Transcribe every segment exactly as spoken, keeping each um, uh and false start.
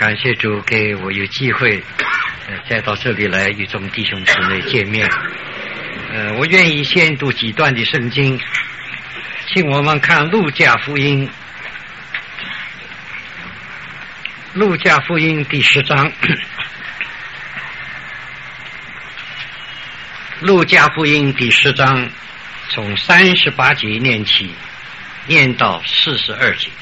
感谢主给我有机会呃再到这里来与众弟兄姊妹见面。呃我愿意先读几段的圣经，请我们看路加福音，路加福音第十章，路加福音第十章从三十八节念起，念到四十二节。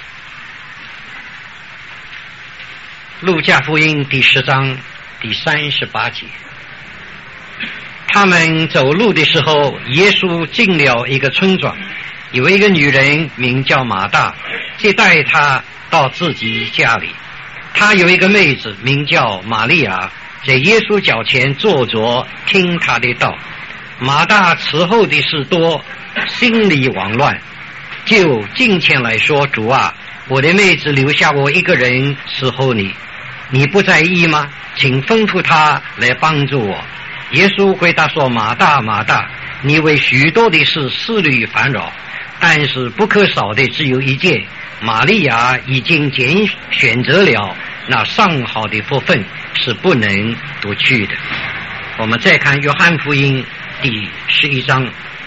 路加福音第十章第三十八节，他们走路的时候，耶稣进了一个村庄，有一个女人名叫马大，接待他到自己家里。她有一个妹子名叫玛利亚，在耶稣脚前坐着听他的道。马大伺候的事多，心里慌乱，就近前来说：主啊，我的妹子留下我一个人伺候你，你不在意吗？请吩咐他来帮助我。耶稣回答说：马大马大，你为许多的事思虑烦扰，但是不可少的只有一件，玛利亚已经拣选择了那上好的福分，是不能夺去的。我们再看约翰福音第十一章，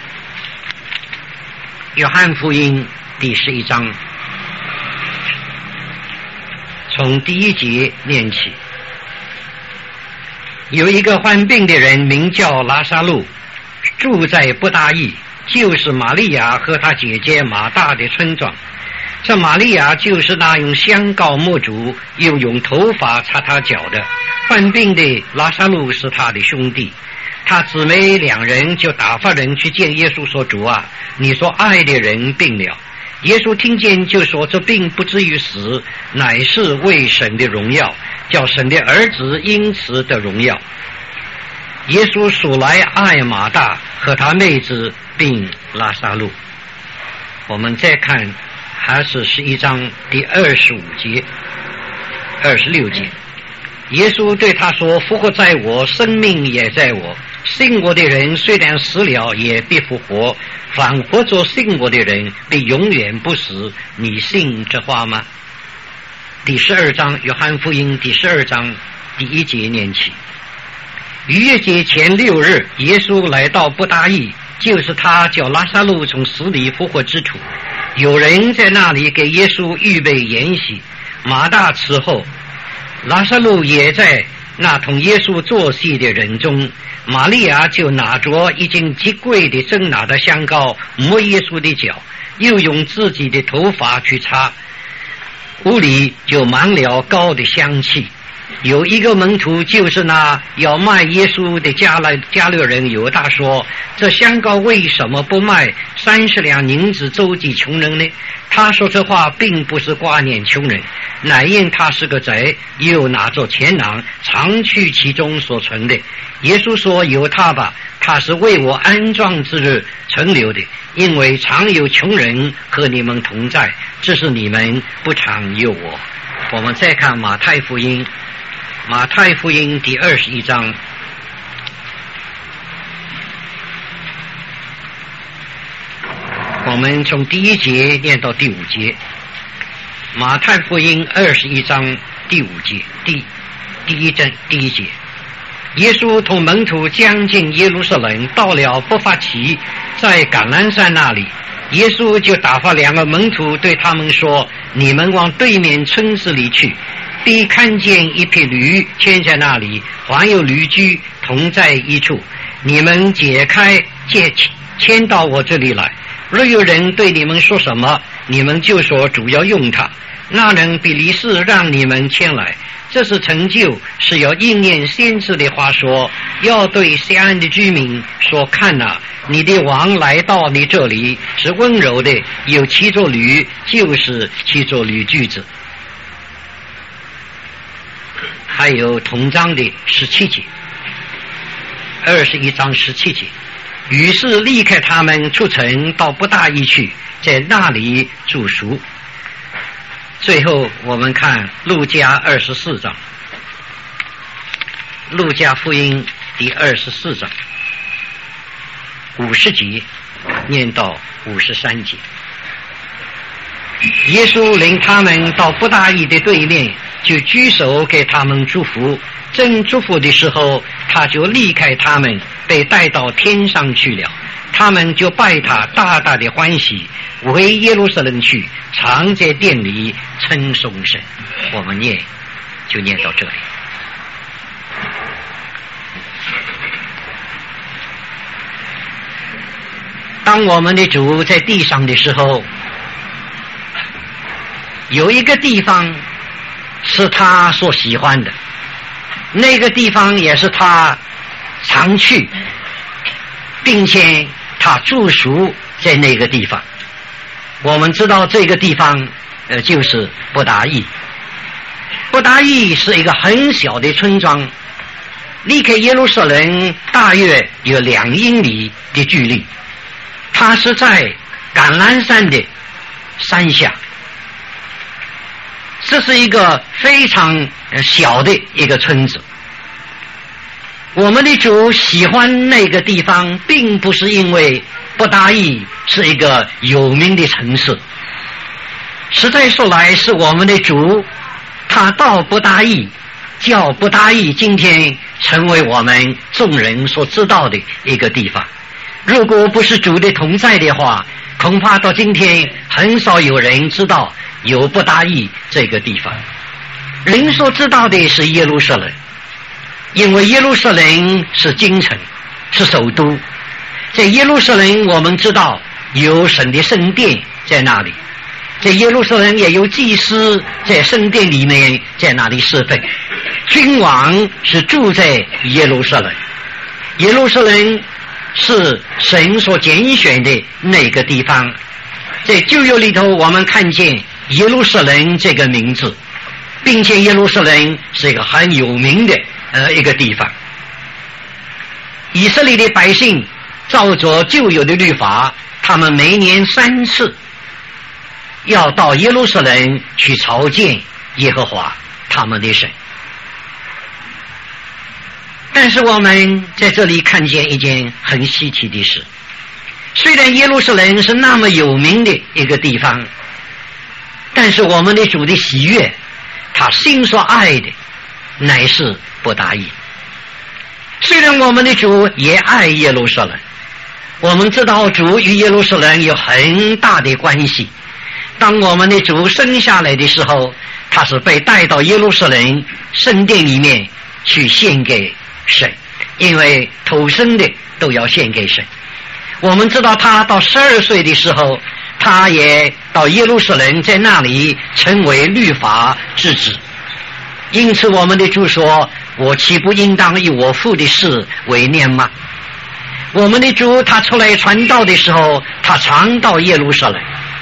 约翰福音第十一章从第一节念起。有一个患病的人名叫拉撒路，住在不大意，就是玛利亚和她姐姐马大的村庄。这玛利亚就是那用香膏抹主，又用头发擦他脚的。患病的拉撒路是他的兄弟。他姊妹两人就打发人去见耶稣说：主啊，你所爱的人病了。耶稣听见就说：这病不至于死，乃是为神的荣耀，叫神的儿子因此得荣耀。耶稣素来爱马大和他妹子并拉撒路。我们再看还是十一章第二十五节二十六节，耶稣对他说：复活在我，生命也在我，信我的人虽然死了也必复活，反活着信我的人必永远不死。你信这话吗？第十二章约翰福音第十二章第一节念起。逾越节前六日，耶稣来到不大意，就是他叫拉撒路从死里复活之处。有人在那里给耶稣预备筵席，马大伺候，拉撒路也在那同耶稣坐席的人中。玛利亚就拿着已经极贵的真拿的香膏抹耶稣的脚，又用自己的头发去擦，屋里就满了膏的香气。有一个门徒，就是那要卖耶稣的加来加略人犹大说：这香膏为什么不卖三十两银子周济穷人呢？他说这话并不是挂念穷人，乃因他是个贼，又拿着钱囊常去其中所存的。耶稣说：由他吧，他是为我安葬之日存留的，因为常有穷人和你们同在，这是你们不常有我。我们再看马太福音，马太福音第二十一章我们从第一节念到第五节。马太福音二十一章第五节，第第一章第一节。耶稣同门徒将近耶路撒冷，到了伯法其，在橄榄山那里，耶稣就打发两个门徒对他们说：你们往对面村子里去，必看见一匹驴牵在那里，还有驴驹同在一处，你们解开借牵到我这里来。若有人对你们说什么，你们就说主要用它，那人比利士让你们牵来。这是成就，是要应验先知的话说：要对西安的居民说，看哪，你的王来到你这里，是温柔的，有骑着驴，就是骑着驴驹子。还有同章的十七节，二十一章十七节。于是离开他们，出城到不大意去，在那里住宿。最后我们看路加二十四章，路加福音第二十四章五十节念到五十三节。耶稣领他们到不大意的对面， 就举手给他们祝福。正祝福的时候，他就离开他们，被带到天上去了。他们就拜他，大大的欢喜，回耶路撒冷去，常在殿里称颂神。我们念就念到这里。当我们的主在地上的时候，有一个地方是他所喜欢的，那个地方也是他常去，并且他住宿在那个地方。我们知道这个地方呃，就是布达邑。布达邑是一个很小的村庄，离开耶路撒冷大约有两英里的距离。它是在橄榄山的山下，这是一个非常小的一个村子。我们的主喜欢那个地方，并不是因为布达邑是一个有名的城市，实在说来，是我们的主他到布达邑，叫布达邑今天成为我们众人所知道的一个地方。如果不是主的同在的话，恐怕到今天很少有人知道有布达邑这个地方。人所知道的是耶路撒冷，因为耶路撒冷是京城，是首都。在耶路撒冷我们知道有神的圣殿在那里，在耶路撒冷也有祭司在圣殿里面在那里侍奉。君王是住在耶路撒冷，耶路撒冷是神所拣选的那个地方。在旧约里头我们看见耶路撒冷这个名字，并且耶路撒冷是一个很有名的呃一个地方。以色列的百姓照着旧有的律法，他们每年三次要到耶路撒冷去朝见耶和华他们的神。但是我们在这里看见一件很稀奇的事，虽然耶路撒冷是那么有名的一个地方，但是我们的主的喜悦，他心所爱的乃是布达邑。虽然我们的主也爱耶路撒冷，我们知道主与耶路撒冷有很大的关系。当我们的主生下来的时候，他是被带到耶路撒冷圣殿里面去献给神，因为头生的都要献给神。我们知道他到十二岁的时候，他也到耶路撒冷，在那里成为律法之子。因此我们的主说，我岂不应当以我父的事为念吗？我们的主他出来传道的时候，他常到耶路撒冷，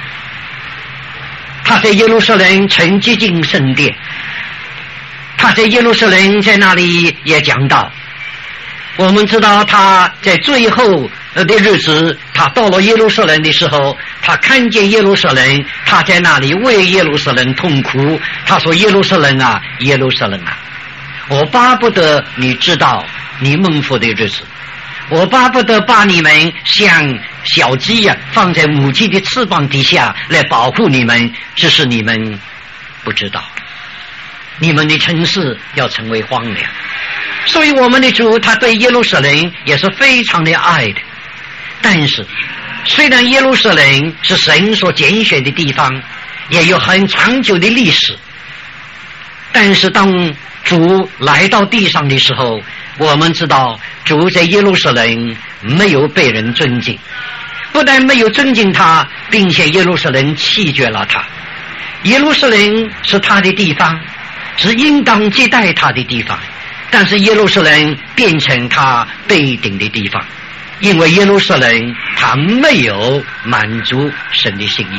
他在耶路撒冷曾接近圣殿，他在耶路撒冷在那里也讲道。我们知道他在最后的日子，他到了耶路撒冷的时候，他看见耶路撒冷，他在那里为耶路撒冷痛哭。他说，耶路撒冷啊，耶路撒冷啊，我巴不得你知道你蒙福的日子，我巴不得把你们像小鸡啊放在母鸡的翅膀底下来保护你们，只是你们不知道，你们的城市要成为荒凉。所以我们的主他对耶路撒冷也是非常的爱的。但是虽然耶路撒冷是神所拣选的地方，也有很长久的历史，但是当主来到地上的时候，我们知道主在耶路撒冷没有被人尊敬，不但没有尊敬他，并且耶路撒冷弃绝了他。耶路撒冷是他的地方，是应当接待他的地方，但是耶路撒冷变成他背顶的地方，因为耶路撒冷他没有满足神的心意，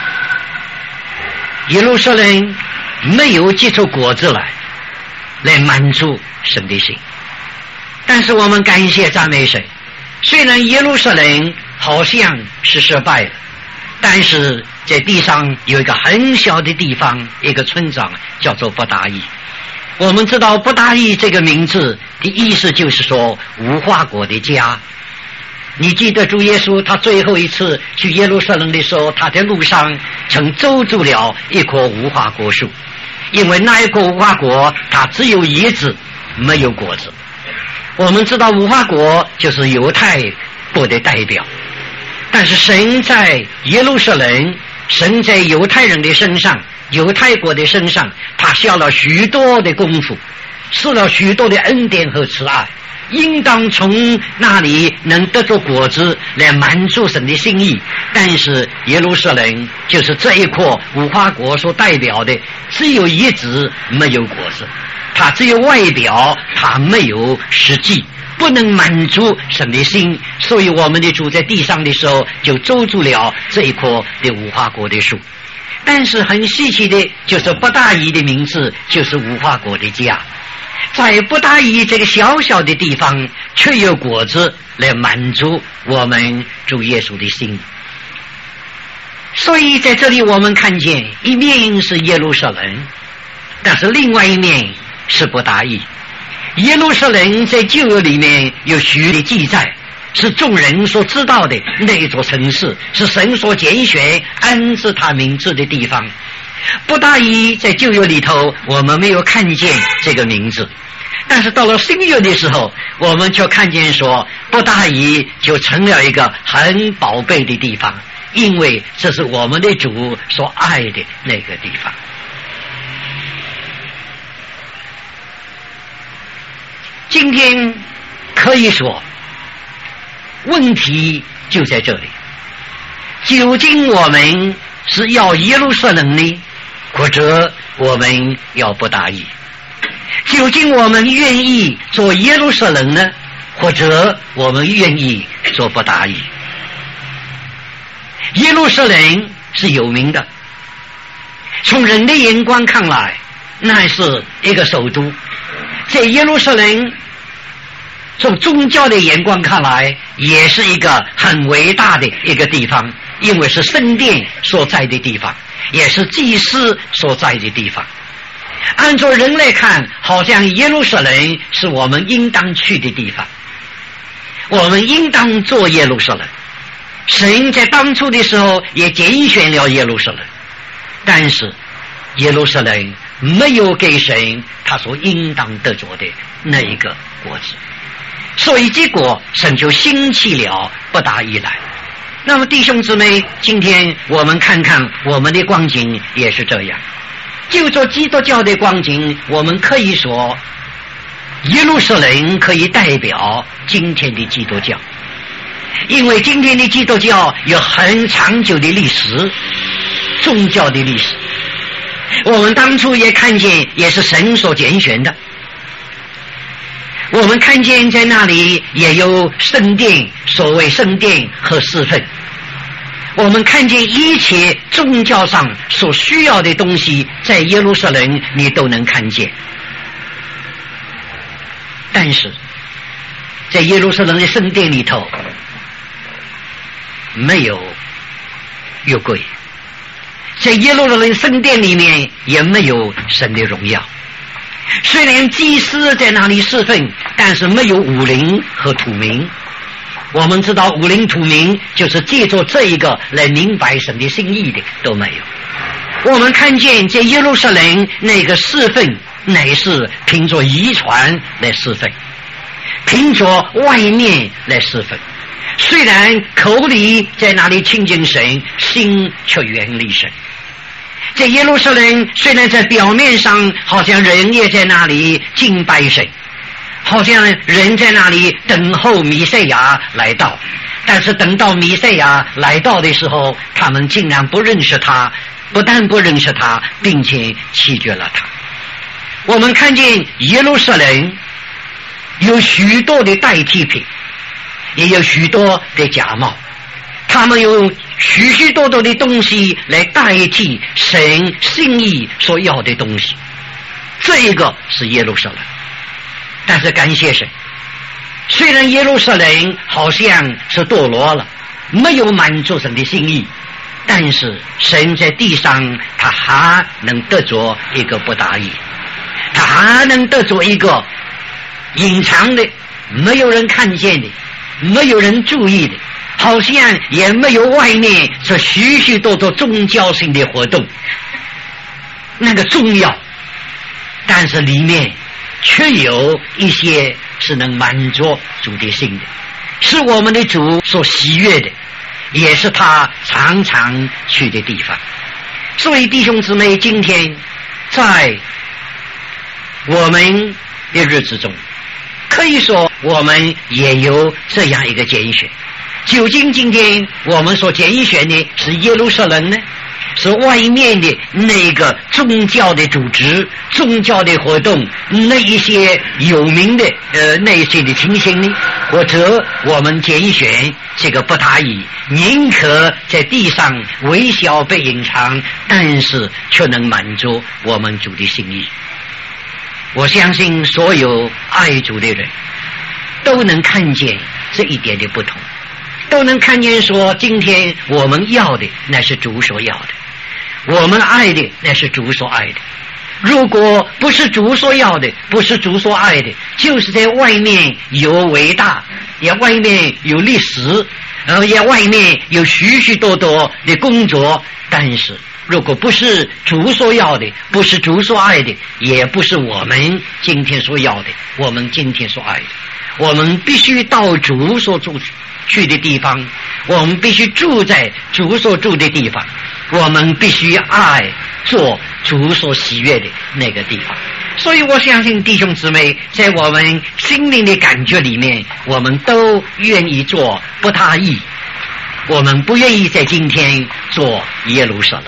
耶路撒冷没有结出果子来来满足神的心。但是我们感谢赞美神，虽然耶路撒冷好像是失败了，但是在地上有一个很小的地方，一个村长叫做布达邑。我们知道布达邑这个名字的意思就是说无花果的家。你记得主耶稣他最后一次去耶路撒冷的时候，他在路上曾捉住了一棵无花果树， 因为那一个无花果它只有叶子没有果子。我们知道无花果就是犹太国的代表，但是神在耶路撒冷，神在犹太人的身上，犹太国的身上，他下了许多的功夫，施了许多的恩典和慈爱，应当从那里能得着果子来满足神的心意。但是耶路撒冷就是这一棵无花果所代表的，只有叶子没有果子，它只有外表，它没有实际，不能满足神的心。所以我们的主在地上的时候就捉住了这一棵的无花果的树。但是很稀奇的就是伯大尼的名字就是无花果的家，在伯大尼这个小小的地方却有果子来满足我们主耶稣的心。所以在这里我们看见一面是耶路撒冷，但是另外一面是伯大尼。耶路撒冷在旧约里面有许多的记载，是众人所知道的那一座城市，是神所拣选安置他名字的地方。伯大尼在旧约里头我们没有看见这个名字，但是到了新约的时候，我们就看见说伯大尼就成了一个很宝贝的地方，因为这是我们的主所爱的那个地方。今天可以说问题就在这里，究竟我们是要耶路撒冷呢，或者我们要伯大尼？究竟我们愿意做耶路撒冷呢，或者我们愿意做伯大尼？耶路撒冷是有名的，从人的眼光看来那是一个首都，在耶路撒冷从宗教的眼光看来也是一个很伟大的一个地方，因为是圣殿所在的地方，也是祭司所在的地方。按照人来看，好像耶路撒冷是我们应当去的地方，我们应当做耶路撒冷。神在当初的时候也拣选了耶路撒冷，但是耶路撒冷没有给神他所应当得着的那一个果子，所以结果神就兴起了伯大尼来。那么弟兄姊妹，今天我们看看我们的光景也是这样。就做基督教的光景，我们可以说耶路撒冷可以代表今天的基督教，因为今天的基督教有很长久的历史，宗教的历史，我们当初也看见也是神所拣选的。我们看见在那里也有圣殿，所谓圣殿和侍奉，我们看见一切宗教上所需要的东西在耶路撒冷你都能看见。但是在耶路撒冷的圣殿里头没有约柜，在耶路撒冷圣殿里面也没有神的荣耀。虽然祭司在那里侍奉，但是没有五灵和土民。我们知道五灵土民就是借着这一个来明白神的心意的都没有。我们看见在耶路撒冷那个侍奉乃是凭着遗传来侍奉，凭着外面来侍奉，虽然口里在那里亲近神，心却远离神。在耶路撒冷虽然在表面上好像人也在那里敬拜神，好像人在那里等候弥赛亚来到，但是等到弥赛亚来到的时候，他们竟然不认识他，不但不认识他，并且弃绝了他。我们看见耶路撒冷有许多的代替品，也有许多的假冒，他们用许许多多的东西来代替神心意所要的东西，这一个是耶路撒冷。但是感谢神，虽然耶路撒冷好像是堕落了，没有满足神的心意，但是神在地上他还能得着一个伯大尼，他还能得着一个隐藏的没有人看见的没有人注意的，好像也没有外面是许许多多宗教性的活动，那个重要但是里面却有一些是能满足主的心的，是我们的主所喜悦的，也是他常常去的地方。所以弟兄姊妹，今天在我们的日子中，可以说我们也有这样一个拣选。究竟今天我们所拣选的是耶路撒冷呢，是外面的那个宗教的组织、宗教的活动，那一些有名的呃那一些的情形呢？或者我们拣选这个不大意，宁可在地上微小被隐藏，但是却能满足我们主的心意。我相信所有爱主的人都能看见这一点的不同，都能看见说，今天我们要的那是主所要的，我们爱的那是主所爱的。如果不是主所要的，不是主所爱的，就是在外面有伟大，也外面有历史，呃，也外面有许许多多的工作，但是如果不是主所要的，不是主所爱的，也不是我们今天所要的，我们今天所爱的，我们必须到主所住去的地方，我们必须住在主所住的地方，我们必须爱做主所喜悦的那个地方。所以我相信弟兄姊妹，在我们心灵的感觉里面，我们都愿意做不大意，我们不愿意在今天做耶路撒冷。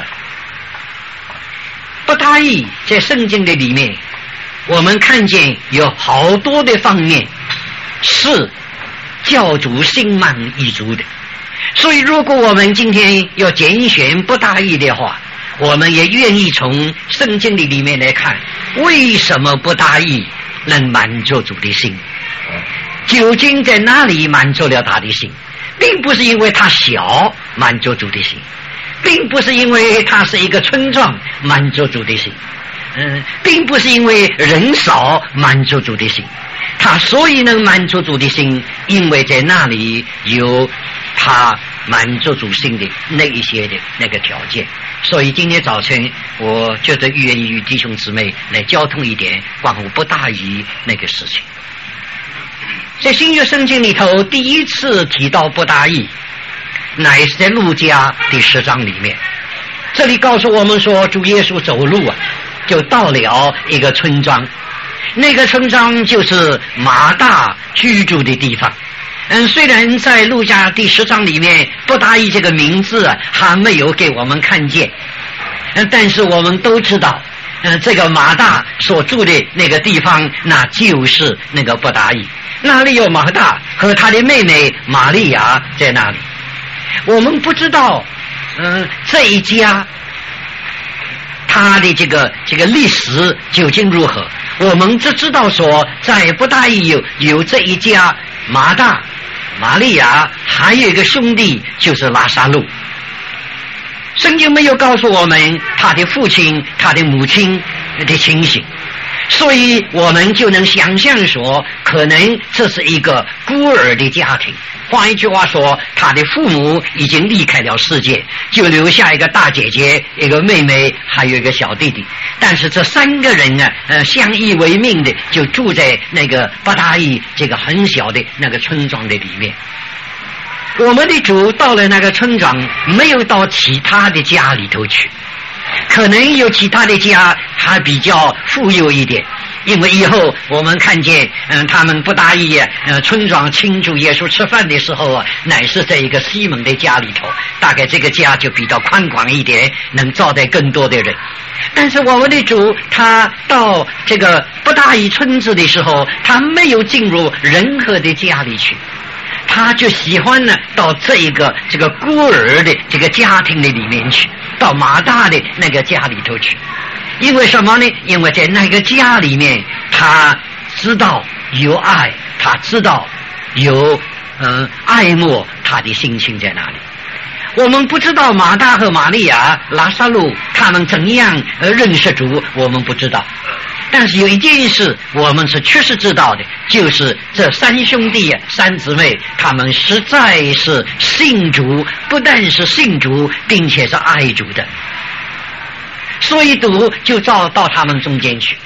不大意在圣经的里面，我们看见有好多的方面是教主心满意足的。所以如果我们今天要拣选不大意的话，我们也愿意从圣经的里面来看，为什么不大意能满足主的心，究竟在哪里满足了他的心。并不是因为他小满足主的心，并不是因为他是一个村庄满足主的心，嗯，并不是因为人少满足主的心，他所以能满足主的心，因为在那里有他满足主心的那一些的那个条件。所以今天早晨我觉得愿意与弟兄姊妹来交通一点关乎不大意那个事情。在新约圣经里头第一次提到不大意，乃是在路加第十章里面。这里告诉我们说，主耶稣走路啊，就到了一个村庄，那个村庄就是马大居住的地方。嗯，虽然在路加第十章里面不大意这个名字啊还没有给我们看见，嗯，但是我们都知道，嗯，这个马大所住的那个地方，那就是那个不大意。那里有马大和他的妹妹玛利亚在那里。我们不知道，嗯，这一家他的这个这个历史究竟如何。我们只知道说，在不大意有有这一家马大、玛利亚，还有一个兄弟就是拉撒路。圣经没有告诉我们他的父亲、他的母亲的情形，所以我们就能想象说，可能这是一个孤儿的家庭。换一句话说，他的父母已经离开了世界，就留下一个大姐姐、一个妹妹，还有一个小弟弟。但是这三个人啊，呃，相依为命的，就住在那个不大意这个很小的那个村庄的里面。我们的主到了那个村庄，没有到其他的家里头去，可能有其他的家还比较富有一点，因为以后我们看见，嗯，他们不大意，呃，村庄庆祝耶稣吃饭的时候啊，乃是在一个西门的家里头，大概这个家就比较宽广一点，能招待更多的人。但是我们的主他到这个不大意村子的时候，他没有进入任何的家里去，他就喜欢呢到这一个这个孤儿的这个家庭的里面去，到马大的那个家里头去。因为什么呢？因为在那个家里面，他知道有爱，他知道有嗯、呃、爱慕他的心情在哪里。我们不知道马大和玛利亚、拉撒路他们怎样呃认识主，我们不知道。但是有一件事我们是确实知道的，就是这三兄弟三姊妹，他们实在是信主，不但是信主，并且是爱主的。所以主就召到他们中间去，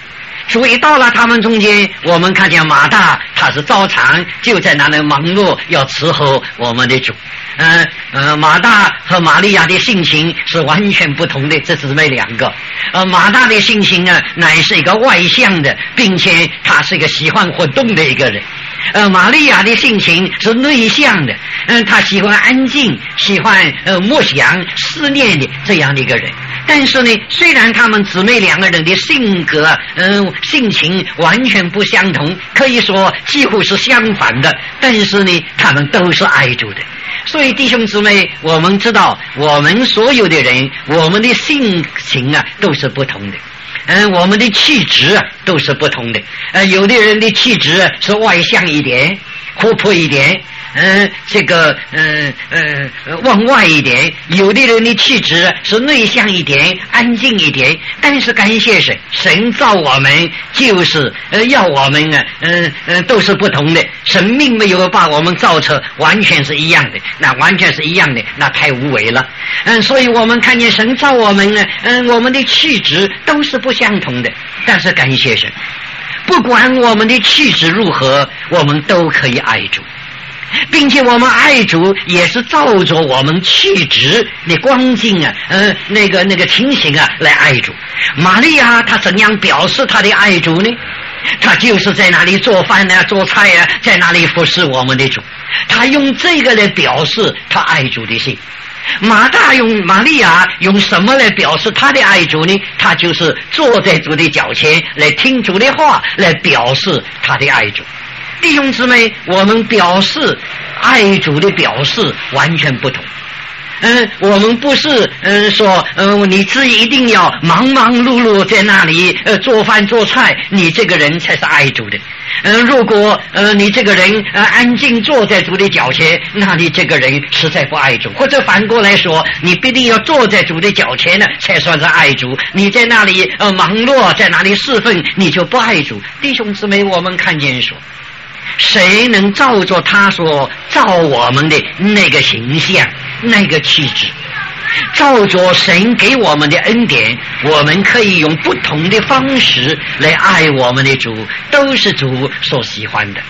所以到了他们中间，我们看见马大他是照常就在那里忙碌，要伺候我们的主。嗯呃，马大和玛利亚的性情是完全不同的，这姊妹两个。呃，马大的性情呢，乃是一个外向的，并且他是一个喜欢活动的一个人。呃，玛利亚的性情是内向的，嗯、呃，她喜欢安静，喜欢呃默想、思念的这样的一个人。但是呢，虽然他们姊妹两个人的性格、嗯、呃、性情完全不相同，可以说几乎是相反的，但是呢，他们都是爱主的。所以弟兄姊妹，我们知道，我们所有的人，我们的性情啊都是不同的。嗯，我们的气质啊都是不同的。呃，有的人的气质是外向一点，活泼一点，嗯，这个嗯嗯往外一点；有的人的气质是内向一点，安静一点。但是感谢神，神造我们就是呃要我们啊，嗯嗯都是不同的。神并没有把我们造成完全是一样的，那完全是一样的，那太无为了。嗯，所以我们看见神造我们呢，嗯，我们的气质都是不相同的。但是感谢神，不管我们的气质如何，我们都可以爱主，并且我们爱主也是照着我们气质的光景啊，呃，那个那个情形啊来爱主。玛利亚她怎样表示她的爱主呢？她就是在那里做饭啊，做菜啊，在那里服侍我们的主。她用这个来表示她爱主的心。马大用玛利亚用什么来表示他的爱主呢？他就是坐在主的脚前来听主的话，来表示他的爱主。弟兄姊妹，我们表示爱主的表示完全不同。嗯，我们不是嗯说嗯你自己一定要忙忙碌碌在那里呃做饭做菜，你这个人才是爱主的。嗯，如果呃你这个人呃安静坐在主的脚前，那你这个人实在不爱主。或者反过来说，你必定要坐在主的脚前呢，才算是爱主。你在那里呃忙碌，在那里侍奉，你就不爱主。弟兄姊妹，我们看见说，谁能照着他所造我们的那个形象、那个气质，照着神给我们的恩典，我们可以用不同的方式来爱我们的主，都是主所喜欢的。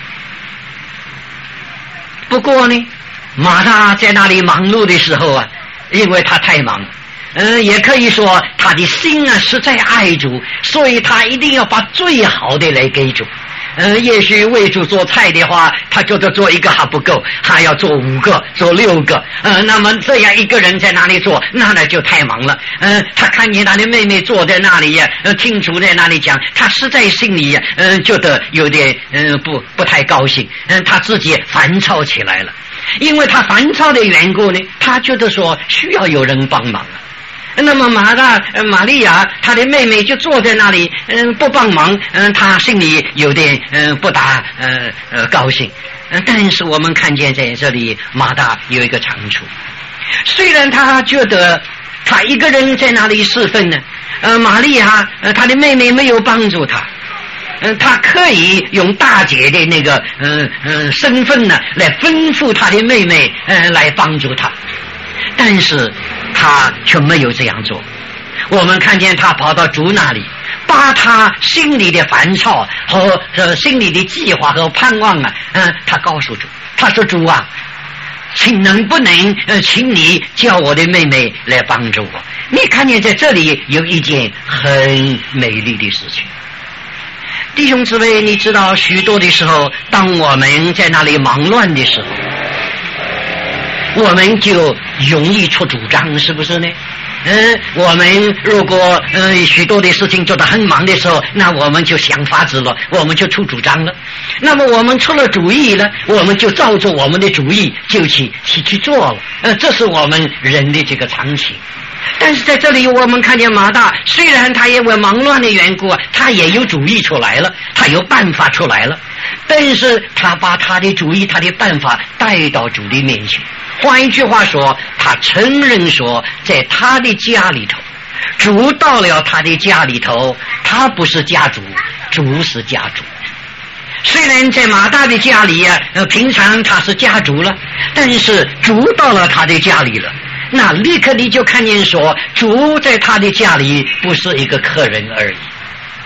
不过呢，马大在那里忙碌的时候啊，因为他太忙，嗯，也可以说他的心啊实在爱主，所以他一定要把最好的来给主。嗯，也许为主做菜的话，他觉得做一个还不够，还要做五个、做六个。嗯，那么这样一个人在那里做，那那就太忙了。嗯，他看见他的妹妹坐在那里呀，呃，听主在那里讲，他实在心里呀，嗯，觉得有点嗯不不太高兴。嗯，他自己烦躁起来了，因为他烦躁的缘故呢，他觉得说需要有人帮忙啊。那么马大、呃、玛利亚她的妹妹就坐在那里，嗯，不帮忙，嗯，她心里有点嗯不大呃呃高兴。嗯，但是我们看见在这里马大有一个长处，虽然他觉得他一个人在那里侍奉呢，呃，玛利亚呃她的妹妹没有帮助他，嗯，他可以用大姐的那个嗯嗯身份呢来吩咐他的妹妹嗯来帮助他，但是他却没有这样做。我们看见他跑到主那里，把他心里的烦躁和呃心里的计划和盼望啊，嗯，他告诉主，他说主啊，请能不能呃，请你叫我的妹妹来帮助我。你看见在这里有一件很美丽的事情。弟兄姊妹，你知道许多的时候，当我们在那里忙乱的时候，我们就容易出主张，是不是呢？嗯，我们如果嗯许多的事情做得很忙的时候，那我们就想法子了，我们就出主张了。那么我们出了主意了，我们就照着我们的主意就去去去做了。呃，这是我们人的这个常情。但是在这里我们看见马大，虽然他因为忙乱的缘故啊，他也有主意出来了，他有办法出来了，但是他把他的主意、他的办法带到主的面前。换一句话说，他承认说，在他的家里头，主到了他的家里头，他不是家主，主是家主。虽然在马大的家里啊，呃，平常他是家主了，但是主到了他的家里了，那立刻你就看见说，主在他的家里不是一个客人而已。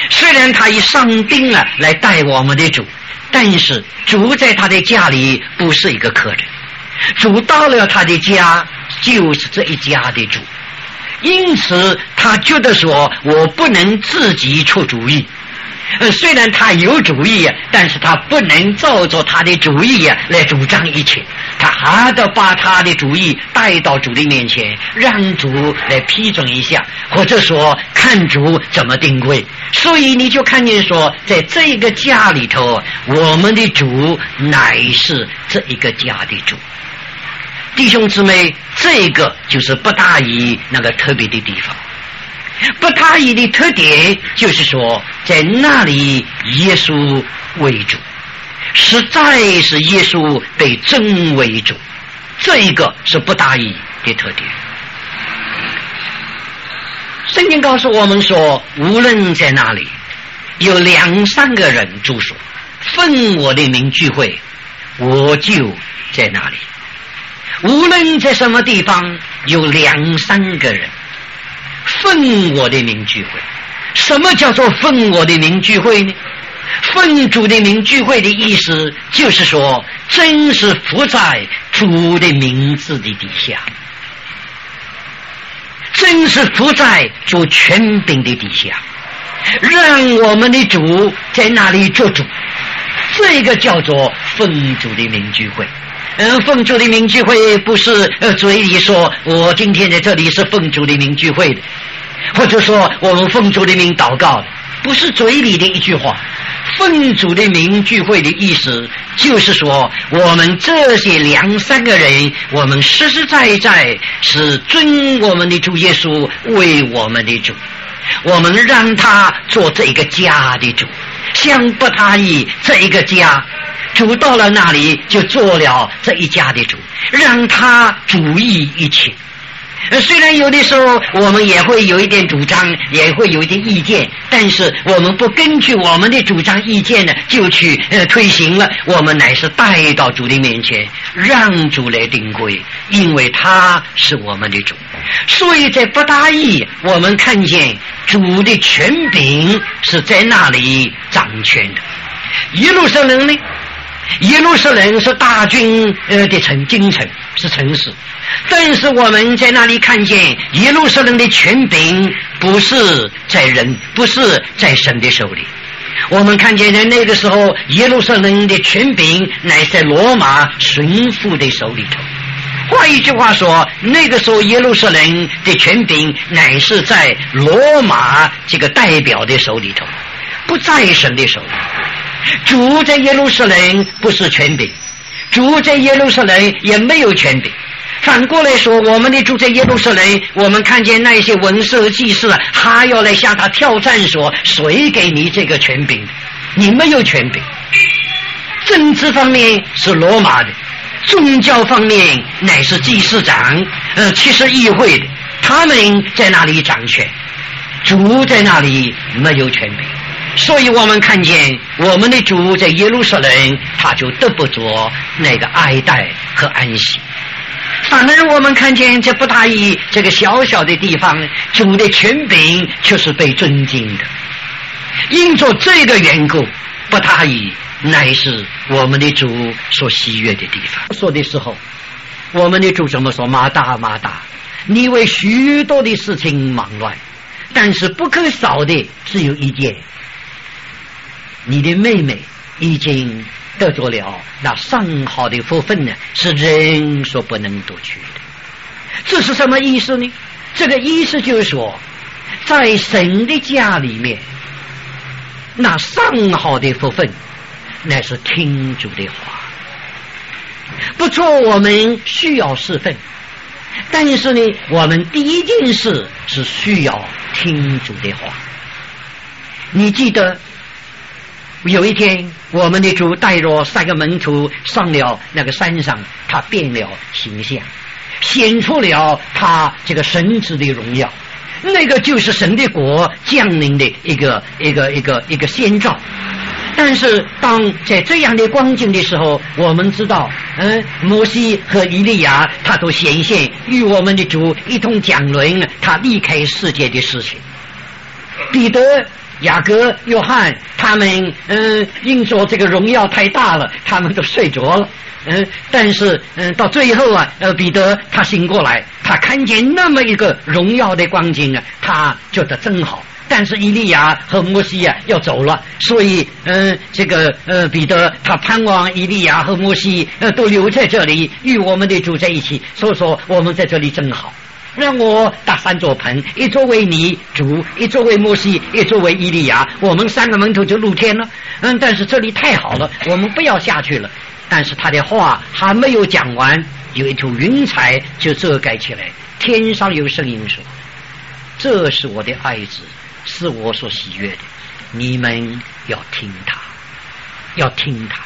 虽然他已上钉了来带我们的主，但是主在他的家里不是一个客人，主到了他的家就是这一家的主，因此他觉得说我不能自己出主意。呃，虽然他有主意啊，但是他不能照着他的主意啊来主张一切，他还得把他的主意带到主的面前，让主来批准一下，或者说看主怎么定规。所以你就看见说，在这个家里头，我们的主乃是这一个家的主。弟兄姊妹，这个就是不大以那个特别的地方。不大意的特点就是说，在那里耶稣为主，实在是耶稣被真为主，这一个是不大意的特点。圣经告诉我们说，无论在哪里有两三个人住所，奉我的名聚会，我就在那里。无论在什么地方有两三个人奉我的名聚会。什么叫做奉我的名聚会呢？奉主的名聚会的意思就是说，真是服在主的名字的底下，真是服在主权柄的底下，让我们的主在那里做主，这个叫做奉主的名聚会。嗯，奉主的名聚会不是呃嘴里说我今天在这里是奉主的名聚会的，或者说我们奉主的名祷告的，不是嘴里的一句话。奉主的名聚会的意思就是说，我们这些两三个人，我们实实在在是尊我们的主耶稣为我们的主，我们让他做这一个家的主，像不他意这一个家，主到了那里就做了这一家的主，让他主意一切。虽然有的时候我们也会有一点主张，也会有一点意见，但是我们不根据我们的主张意见呢就去呃推行了，我们乃是带到主的面前，让主来定规，因为他是我们的主。所以在不大意我们看见主的权柄是在那里掌权的。耶路撒冷呢，耶路撒冷是大军呃的城京城，是城市，但是我们在那里看见耶路撒冷的权柄不是在人，不是在神的手里。我们看见在那个时候耶路撒冷的权柄乃在罗马巡抚的手里头。换一句话说，那个时候耶路撒冷的权柄乃是在罗马这个代表的手里头，不在神的手里。主在耶路撒冷不是权柄，主在耶路撒冷也没有权柄。反过来说，我们的主在耶路撒冷，我们看见那些文士祭司还要来向他挑战说，谁给你这个权柄？你没有权柄。政治方面是罗马的，宗教方面乃是祭司长呃，其实议会的，他们在那里掌权，主在那里没有权柄。所以我们看见我们的主在耶路撒冷，他就得不着那个爱戴和安息。反而我们看见这不大意这个小小的地方，主的权柄却是被尊敬的。因着这个缘故，不大意乃是我们的主所喜悦的地方。说的时候，我们的主怎么说？马大马大，你为许多的事情忙乱，但是不可少的只有一件，你的妹妹已经得着了那上好的福分呢，是人所不能夺取的。这是什么意思呢？这个意思就是说，在神的家里面，那上好的福分乃是听主的话。不错，我们需要侍奉，但是呢，我们第一件事是需要听主的话。你记得有一天，我们的主带着三个门徒上了那个山上，他变了形象，显出了他这个神子的荣耀，那个就是神的国降临的一个一个一个一个先兆。但是当在这样的光景的时候，我们知道嗯，摩西和以利亚他都显现与我们的主一同讲论他离开世界的事情。彼得雅各、约翰他们嗯，因着这个荣耀太大了，他们都睡着了。嗯，但是嗯，到最后啊，呃，彼得他醒过来，他看见那么一个荣耀的光景啊，他觉得真好。但是以利亚和摩西啊要走了，所以嗯，这个呃彼得他盼望以利亚和摩西呃都留在这里，与我们的主在一起。所以说我们在这里真好。让我打三座盆，一座为你主，一座为摩西，一座为以利亚，我们三个门徒就入天了。嗯，但是这里太好了，我们不要下去了。但是他的话还没有讲完，有一头云彩就遮盖起来，天上有声音说：“这是我的爱子，是我所喜悦的，你们要听他，要听他。”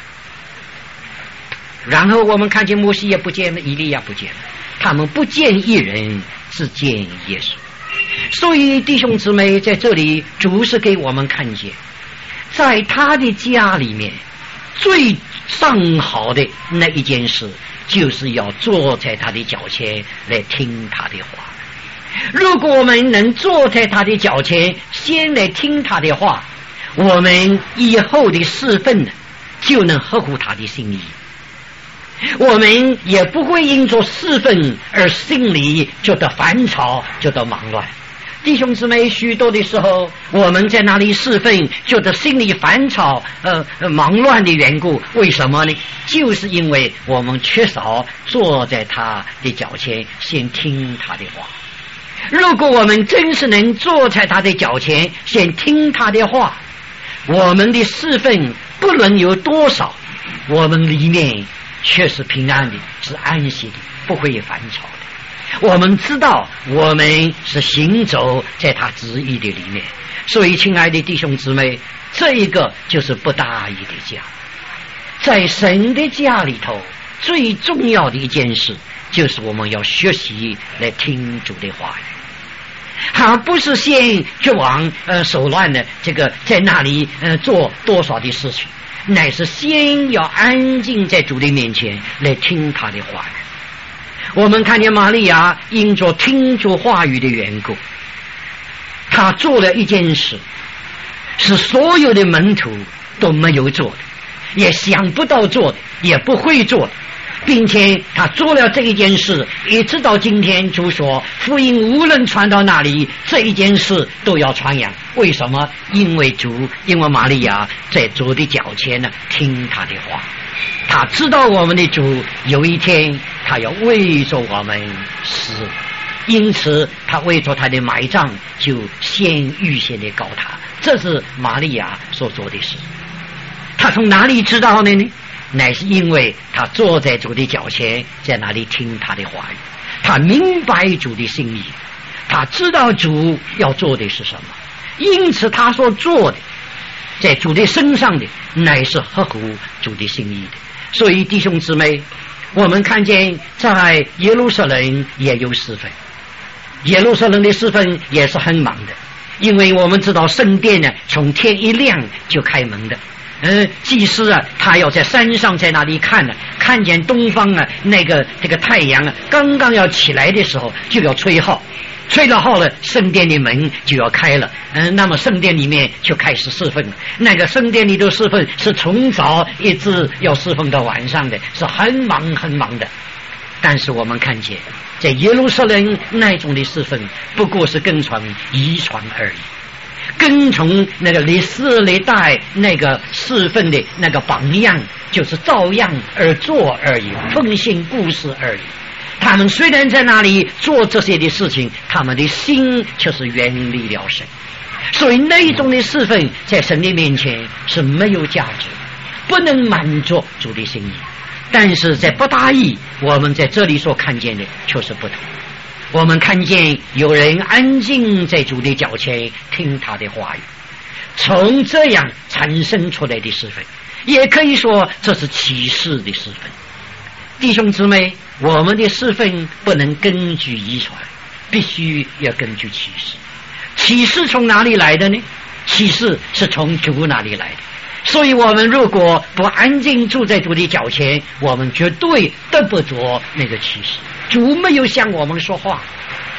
然后我们看见摩西也不见了，以利亚不见了，他们不见一人，只见耶稣。所以弟兄姊妹，在这里主是给我们看见，在他的家里面最上好的那一件事，就是要坐在他的脚前来听他的话。如果我们能坐在他的脚前先来听他的话，我们以后的侍奉呢就能合乎他的心意，我们也不会因着侍奉而心里觉得烦躁，觉得忙乱。弟兄姊妹，许多的时候我们在那里侍奉觉得心里烦躁呃忙乱的缘故，为什么呢？就是因为我们缺少坐在他的脚前先听他的话。如果我们真是能坐在他的脚前先听他的话，我们的侍奉不论有多少，我们里面却是平安的，是安息的，不会烦躁的。我们知道我们是行走在他旨意的里面。所以亲爱的弟兄姊妹，这一个就是不大意的家。在神的家里头，最重要的一件事就是我们要学习来听主的话语，而不是先去往呃手乱的这个在那里呃做多少的事情，乃是先要安静在主的面前来听他的话语。我们看见玛利亚因着听主话语的缘故，他做了一件事，是所有的门徒都没有做的，也想不到做的，也不会做的，并且他做了这一件事，一直到今天主说福音无论传到哪里，这一件事都要传扬。为什么？因为主，因为玛利亚在主的脚前呢听他的话，他知道我们的主有一天他要为着我们死，因此他为着他的埋葬就先预先的告他，这是玛利亚所做的事。他从哪里知道的呢？乃是因为他坐在主的脚前，在那里听他的话语，他明白主的心意，他知道主要做的是什么，因此他所做的在主的身上的乃是合乎主的心意的。所以弟兄姊妹，我们看见在耶路撒冷也有侍奉，耶路撒冷的侍奉也是很忙的，因为我们知道圣殿呢从天一亮就开门的。嗯，祭司啊，他要在山上在那里看呢，看见东方啊，那个这个太阳啊，刚刚要起来的时候，就要吹号，吹了号了，圣殿的门就要开了。嗯，那么圣殿里面就开始侍奉了。那个圣殿里的侍奉是从早一直要侍奉到晚上的，是很忙很忙的。但是我们看见，在耶路撒冷那种的侍奉，不过是跟从遗传而已。跟从那个历史历代那个侍奉的那个榜样，就是照样而做而已，奉行故事而已。他们虽然在那里做这些的事情，他们的心却是远离了神。所以那一种的侍奉在神的面前是没有价值，不能满足主的心意。但是在不大意，我们在这里所看见的却是不同。我们看见有人安静在主的脚前听他的话语，从这样产生出来的侍奉，也可以说这是启示的侍奉。弟兄姊妹，我们的侍奉不能根据遗传，必须要根据启示。启示从哪里来的呢？启示是从主那里来的。所以我们如果不安静住在主的脚前，我们绝对得不着那个启示。主没有向我们说话，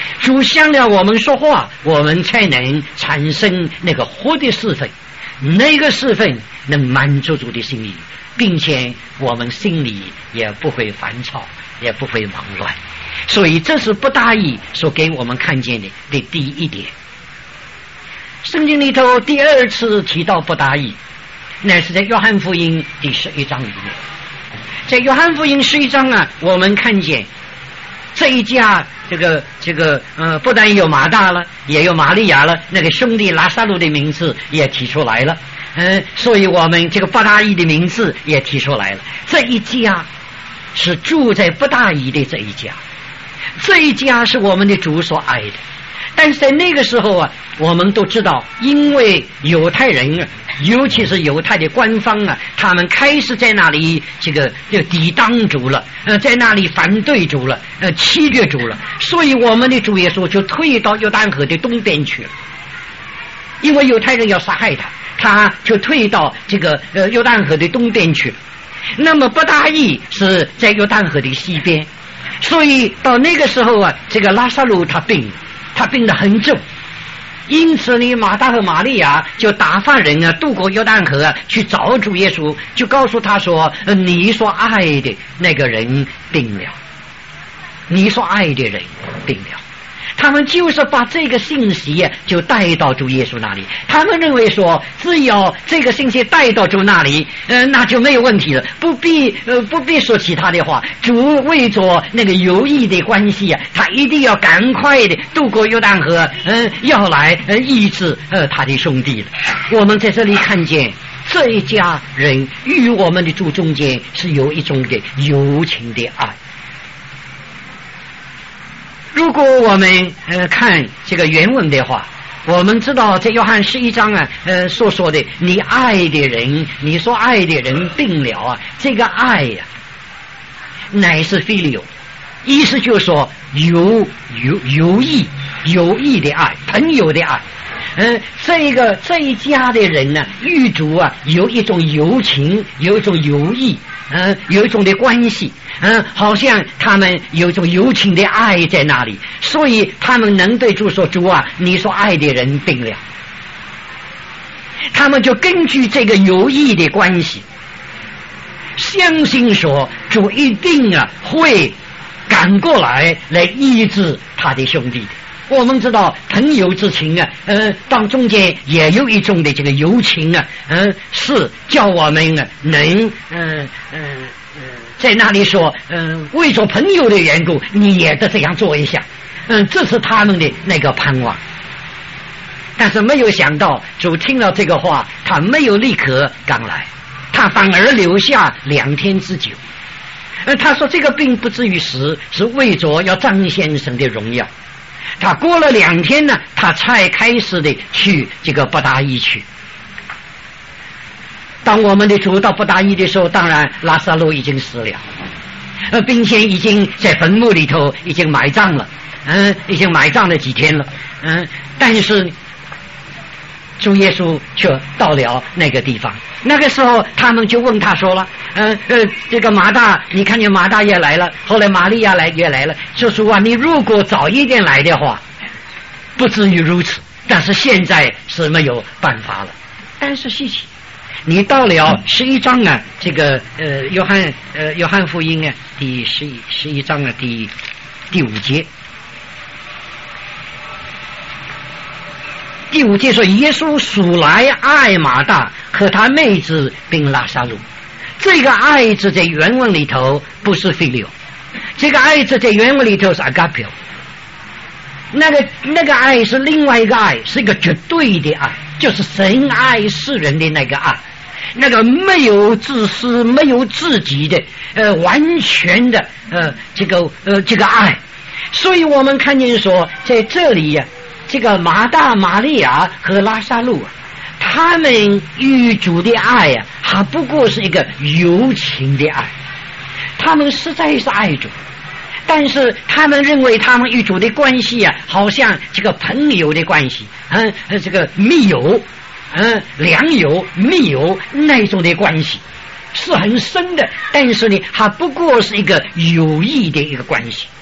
主向了我们说话，我们才能产生那个活的侍奉，那个侍奉能满足主的心意，并且我们心里也不会烦躁，也不会忙乱。所以这是不大意所给我们看见的的第一点。圣经里头第二次提到不大意，那是在约翰福音第十一章里面。在约翰福音十一章啊，我们看见这一家这个这个呃，不但有马大了，也有玛利亚了，那个兄弟拉萨路的名字也提出来了。嗯、呃，所以我们这个不大意的名字也提出来了。这一家是住在不大意的这一家，这一家是我们的主所爱的。但是在那个时候啊，我们都知道，因为犹太人啊，尤其是犹太的官方啊，他们开始在那里这个就抵挡主了，呃，在那里反对主了，呃，欺绝主了，所以我们的主耶稣就退到约旦河的东边去了。因为犹太人要杀害他，他就退到这个呃约旦河的东边去了。那么不大意是在约旦河的西边，所以到那个时候啊，这个拉萨路他病了。他病得很重，因此呢，马大和玛利亚就打发人啊，渡过约旦河啊，去找主耶稣，就告诉他说：“呃、你所爱的那个人病了，你所爱的人病了。”他们就是把这个信息啊，就带到主耶稣那里。他们认为说，只要这个信息带到主那里，呃，那就没有问题了，不必呃不必说其他的话。主为着那个友谊的关系啊，他一定要赶快的渡过约旦河，嗯、呃，要来呃医治呃他的兄弟了。我们在这里看见这一家人与我们的主中间是有一种的友情的爱。如果我们呃看这个原文的话，我们知道在约翰十一章啊，呃所说的你爱的人，你所爱的人病了啊，这个爱呀、啊，乃是 filial， 意思就是说有有有益有益的爱，朋友的爱。嗯、呃，这个这一家的人呢，与主啊有一种友情，有一种友谊，嗯、呃，有一种的关系。嗯，好像他们有一种友情的爱在那里，所以他们能对主说：“主啊，你所爱的人病了。”他们就根据这个友谊的关系，相信说主一定啊会赶过来来医治他的兄弟的。我们知道朋友之情啊，呃，当中间也有一种的这个友情啊，嗯、呃，是叫我们啊能，嗯嗯嗯，在那里说，嗯、呃，为着朋友的缘故，你也得这样做一下，嗯，这是他们的那个盼望。但是没有想到，主听了这个话，他没有立刻赶来，他反而留下两天之久。呃，他说这个病不至于死，是为着要彰显神的荣耀。他过了两天呢，他才开始的去这个不大意去。当我们的主到不大意的时候，当然拉萨路已经死了，呃，并且已经在坟墓里头已经埋葬了，嗯，已经埋葬了几天了，嗯，但是主耶稣却到了那个地方。那个时候他们就问他说了，呃呃，这个马大，你看见马大也来了，后来玛利亚来也来了，就说啊，你如果早一点来的话，不至于如此，但是现在是没有办法了。但是稀奇，你到了十一章啊，这个呃约翰呃约翰福音啊第十一十一章啊第第五节。第五节说，耶稣素来爱马大和他妹子并拉撒路。这个爱字在原文里头不是 filial， 这个爱字在原文里头是 agapeo。那个那个爱是另外一个爱，是一个绝对的爱，就是神爱世人的那个爱，那个没有自私、没有自己的呃完全的呃这个呃这个爱。所以我们看见说，在这里呀、啊。这个马大、玛利亚和拉撒路啊，他们与主的爱呀、啊，还不过是一个友情的爱。他们实在是爱主，但是他们认为他们与主的关系啊，好像这个朋友的关系，嗯，这个密友，嗯，良友、密友那种的关系是很深的，但是呢，还不过是一个友谊的一个关系。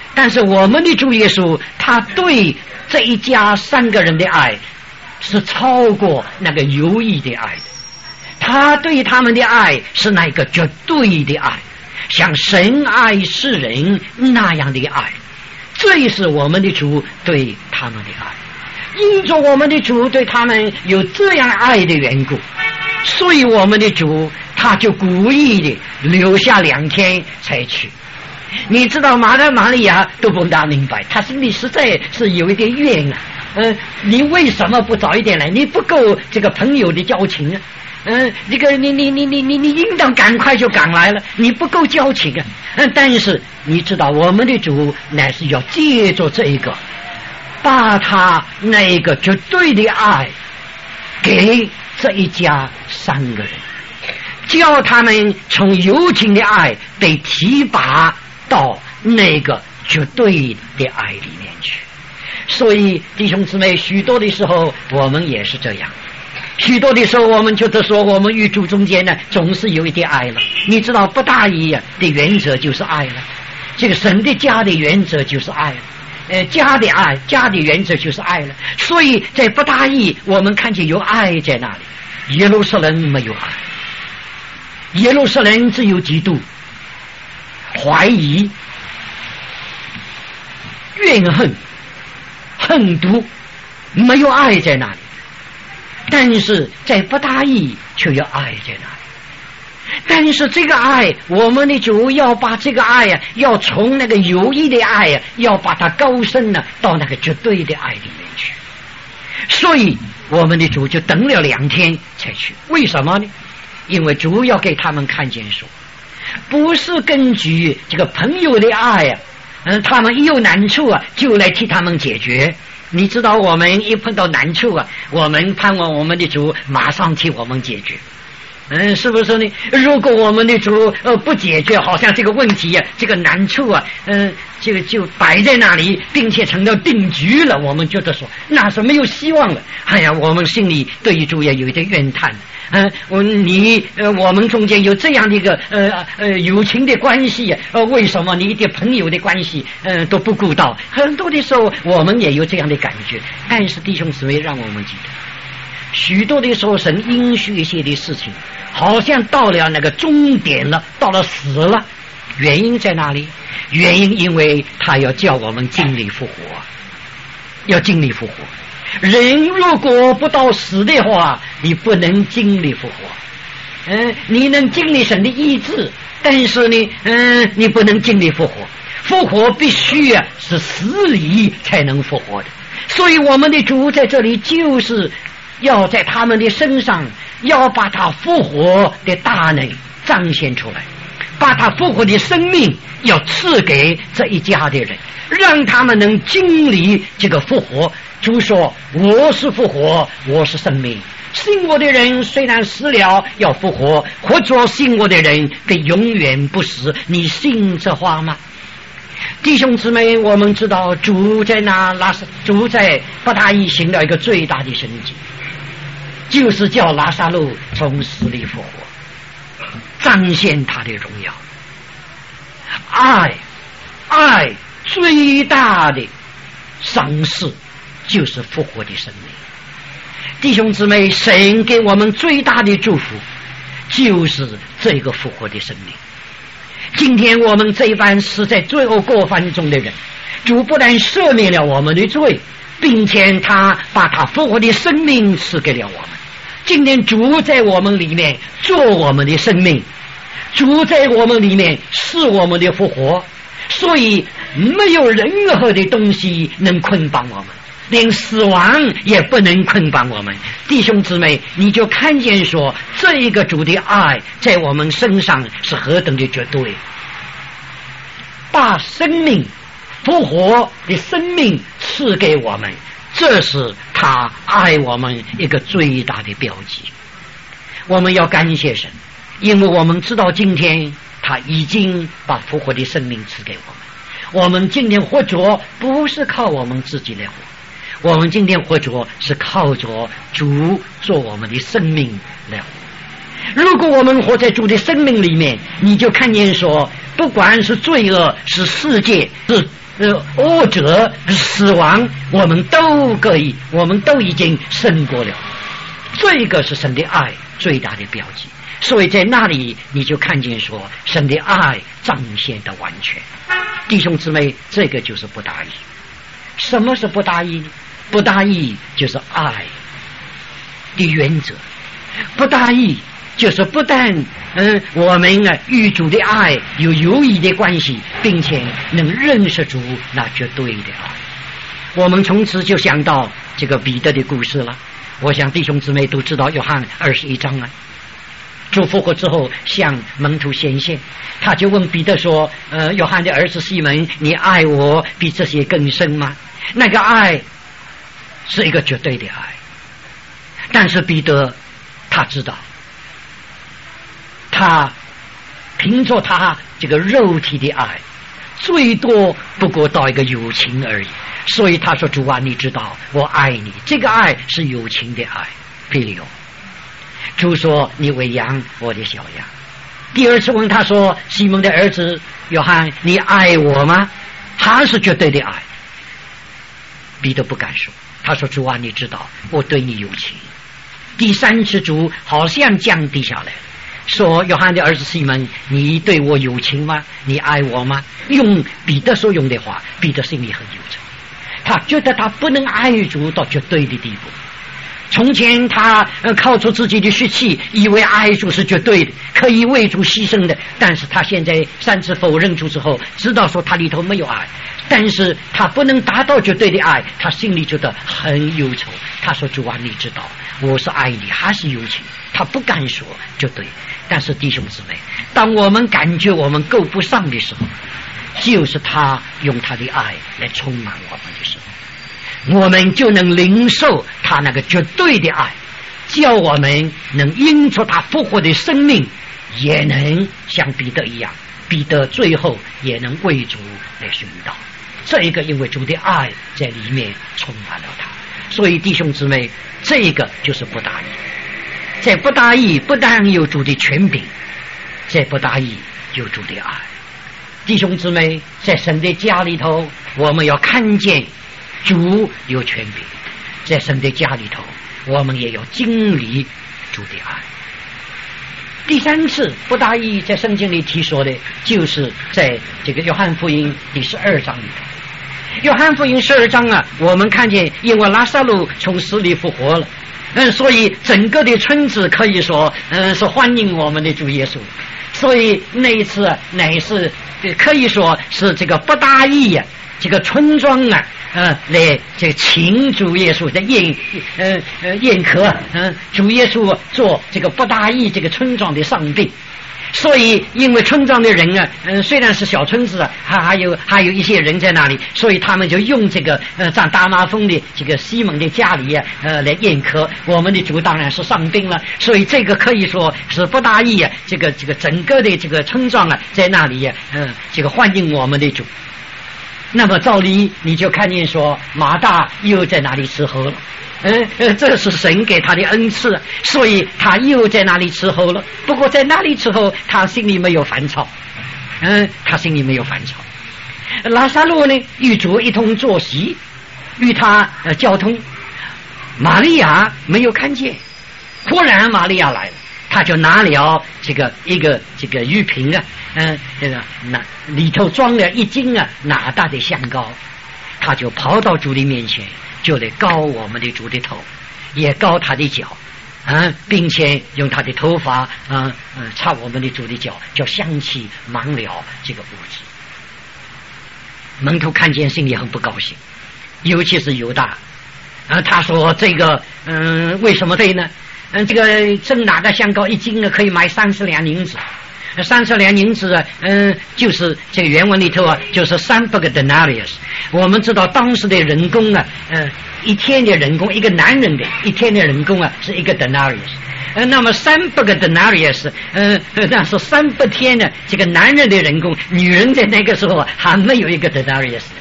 但是我们的主耶稣，他对这一家三个人的爱是超过那个有意的爱的，他对他们的爱是那个绝对的爱，像神爱世人那样的爱，这也是我们的主对他们的爱。因着我们的主对他们有这样爱的缘故，所以我们的主他就故意的留下两天才去。你知道马大马利亚都不大明白，他心里实在是有一点怨啊。嗯、呃，你为什么不早一点来？你不够这个朋友的交情啊。嗯、呃，这个你你你你你你应当赶快就赶来了，你不够交情啊。嗯、呃，但是你知道我们的主乃是要借着这一个，把他那个绝对的爱给这一家三个人，叫他们从友情的爱被提拔到那个绝对的爱里面去。所以弟兄姊妹，许多的时候我们也是这样，许多的时候我们觉得说我们与主中间呢总是有一点爱了。你知道不大意的原则就是爱了，这个神的家的原则就是爱了，呃，家的爱，家的原则就是爱了。所以在不大意我们看见有爱在那里，耶路撒冷没有爱，耶路撒冷只有嫉妒、怀疑、怨恨、恨毒，没有爱在那里。但是在不大意却有爱在那里。但是这个爱，我们的主要把这个爱啊，要从那个有意的爱啊，要把它高升呢到那个绝对的爱里面去。所以我们的主就等了两天才去。为什么呢？因为主要给他们看见说，不是根据这个朋友的爱啊，嗯，他们一有难处啊就来替他们解决。你知道我们一碰到难处啊，我们盼望我们的主马上替我们解决，嗯，是不是呢？如果我们的主呃不解决，好像这个问题啊，这个难处啊，嗯、呃，这个就摆在那里，并且成了定局了，我们觉得说那是没有希望了。哎呀，我们心里对于主也有一点怨叹。嗯、呃，我你呃，我们中间有这样的一个呃呃友情的关系，呃，为什么你一点朋友的关系呃都不顾到？很多的时候我们也有这样的感觉。但是弟兄姊妹，让我们记得，许多的时候神应许一些的事情，好像到了那个终点了，到了死了，原因在哪里？原因因为他要叫我们经历复活，要经历复活。人如果不到死的话，你不能经历复活。嗯、呃，你能经历神的医治，但是呢，嗯、呃，你不能经历复活。复活必须啊是死里才能复活的。所以我们的主在这里就是要在他们的身上，要把他复活的大能彰显出来，把他复活的生命要赐给这一家的人，让他们能经历这个复活。主说，我是复活，我是生命，信我的人虽然死了要复活，活着信我的人必永远不死。你信这话吗？弟兄姊妹，我们知道主在那拉萨，主在不大意行了一个最大的神迹，就是叫拉萨路从死里复活，彰显他的荣耀。爱爱最大的赏赐就是复活的生命。弟兄姊妹，神给我们最大的祝福就是这个复活的生命。今天我们这一班死在罪恶过犯中的人，主不但赦免了我们的罪，并且他把他复活的生命赐给了我们。今天主在我们里面做我们的生命，主在我们里面是我们的复活，所以没有任何的东西能捆绑我们，连死亡也不能捆绑我们。弟兄姊妹，你就看见说，这一个主的爱在我们身上是何等的绝对，把生命复活的生命赐给我们，这是他爱我们一个最大的标记。我们要感谢神，因为我们知道今天他已经把复活的生命赐给我们。我们今天活着不是靠我们自己来活，我们今天活着是靠着主做我们的生命来活。如果我们活在主的生命里面，你就看见说，不管是罪恶，是世界，是呃恶者死亡，我们都可以，我们都已经胜过了。这个是神的爱最大的标记。所以在那里你就看见说，神的爱彰显的完全。弟兄姊妹，这个就是不大意。什么是不大意呢？不大意就是爱的原则。不大意就是不但嗯，我们啊与主的爱有友谊的关系，并且能认识主那绝对的爱。我们从此就想到这个彼得的故事了。我想弟兄姊妹都知道约翰二十一章啊，主复活之后向门徒显现，他就问彼得说：呃，约翰的儿子西门，你爱我比这些更深吗？那个爱是一个绝对的爱，但是彼得他知道，他凭着他这个肉体的爱，最多不过到一个友情而已。所以他说：主啊，你知道我爱你。这个爱是友情的爱，腓利欧。主说：你喂养我的小羊。第二次问他说：西蒙的儿子约翰，你爱我吗？他是绝对的爱。彼得不敢说，他说：主啊，你知道我对你有情。第三次主好像降低下来，说：约翰的儿子西门，你对我有情吗？你爱我吗？用彼得所用的话，彼得心里很忧愁，他觉得他不能爱主到绝对的地步。从前他呃靠出自己的血气，以为爱主是绝对的，可以为主牺牲的。但是他现在三次否认主之后，知道说他里头没有爱，但是他不能达到绝对的爱，他心里觉得很忧愁。他说：主啊，你知道我是爱你还是友情？他不敢说绝对。但是弟兄姊妹，当我们感觉我们够不上的时候，就是他用他的爱来充满我们的时候，我们就能领受他那个绝对的爱，叫我们能因着他复活的生命，也能像彼得一样，彼得最后也能为主来殉道。这一个因为主的爱在里面充满了他。所以弟兄姊妹，这个就是不大意。在不大意不但有主的权柄，在不大意有主的爱。弟兄姊妹，在神的家里头，我们要看见主有权柄，在神的家里头，我们也要经历主的爱。第三次不大意在圣经里提说的，就是在这个约翰福音第十二章里头。约翰福音十二章啊，我们看见因为拉撒路从死里复活了，嗯，所以整个的村子可以说，嗯，是欢迎我们的主耶稣。所以那一次啊，乃是可以说是这个不大意呀、啊，这个村庄啊，呃，来这个请主耶稣的宴，呃呃宴客，嗯、呃，主耶稣做这个不大意这个村庄的上宾。所以因为村庄的人啊，嗯、呃，虽然是小村子啊，还还有还有一些人在那里，所以他们就用这个呃在大麻风的这个西蒙的家里啊，呃来宴客。我们的主当然是上宾了，所以这个可以说是不大意啊，这个这个整个的这个村庄啊，在那里啊，嗯、呃，这个欢迎我们的主。那么照理你就看见说马大又在那里伺候了，嗯呃，这是神给他的恩赐，所以他又在那里伺候了。不过在那里伺候，他心里没有烦躁，嗯，他心里没有烦躁。拉撒路呢，与主一同坐席，与他呃交通。玛利亚没有看见，忽然玛利亚来了。他就拿了这个一个这个玉瓶啊，嗯，这个那里头装了一斤啊哪大的香膏，他就跑到主的面前，就来膏我们的主的头，也膏他的脚，啊，并且用他的头发啊嗯擦我们的主的脚，叫香气满了这个屋子。门徒看见心里很不高兴，尤其是犹大，啊，他说这个嗯为什么对呢？嗯，这个正哪个香膏一斤呢，可以买三十两银子。三十两银子啊，嗯，就是这个原文里头啊，就是三百个 denarius。我们知道当时的人工啊，嗯，一天的人工，一个男人的一天的人工啊，是一个 denarius。呃，那么三百个 denarius， 嗯，那是三百天呢，这个男人的人工，女人在那个时候还没有一个 denarius。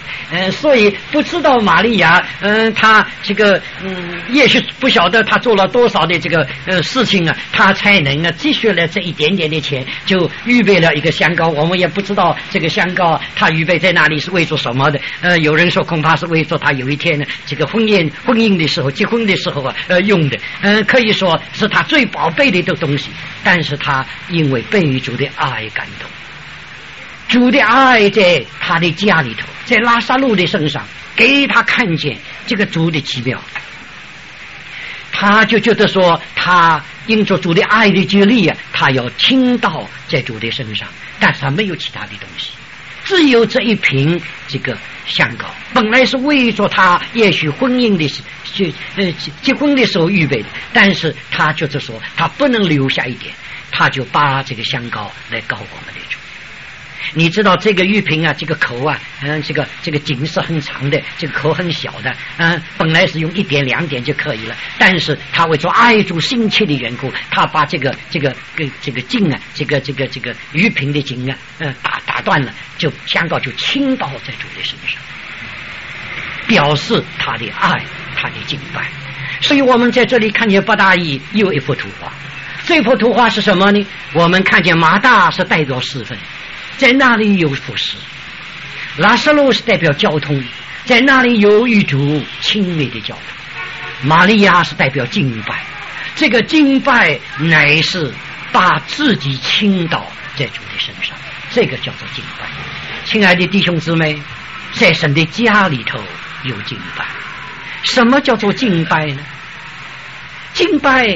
嗯，所以不知道玛利亚，嗯，她这个，嗯，也许不晓得她做了多少的这个呃事情啊，她才能啊积蓄了这一点点的钱，就预备了一个香膏。我们也不知道这个香膏她预备在哪里是为做什么的。呃，有人说恐怕是为做她有一天呢这个婚宴婚姻的时候结婚的时候啊呃用的，嗯、呃，可以说是她最宝贝的东西。但是她因为被主的爱感动。主的爱在他的家里头，在拉撒路的身上，给他看见这个主的奇妙，他就觉得说，他因着主的爱的激励啊，他要倾倒在主的身上，但是他没有其他的东西，只有这一瓶这个香膏，本来是为着他也许婚姻的结呃结婚的时候预备的，但是他觉得说，他不能留下一点，他就把这个香膏来膏我们的主。你知道这个玉瓶啊，这个口啊，嗯，这个这个颈是很长的，这个口很小的，嗯，本来是用一点两点就可以了，但是他为做爱主心切的缘故，他把这个这个这这个颈啊，这个这个这个玉瓶的颈啊，嗯，打打断了，就香膏就倾倒在主的身上，表示他的爱，他的敬拜。所以我们在这里看见八大义有一幅图画，这幅图画是什么呢？我们看见马大是代表侍奉，在那里有服侍；拉撒路是代表交通，在那里有与主亲密的交通；玛利亚是代表敬拜，这个敬拜乃是把自己倾倒在主的身上，这个叫做敬拜。亲爱的弟兄姊妹，在神的家里头有敬拜。什么叫做敬拜呢？敬拜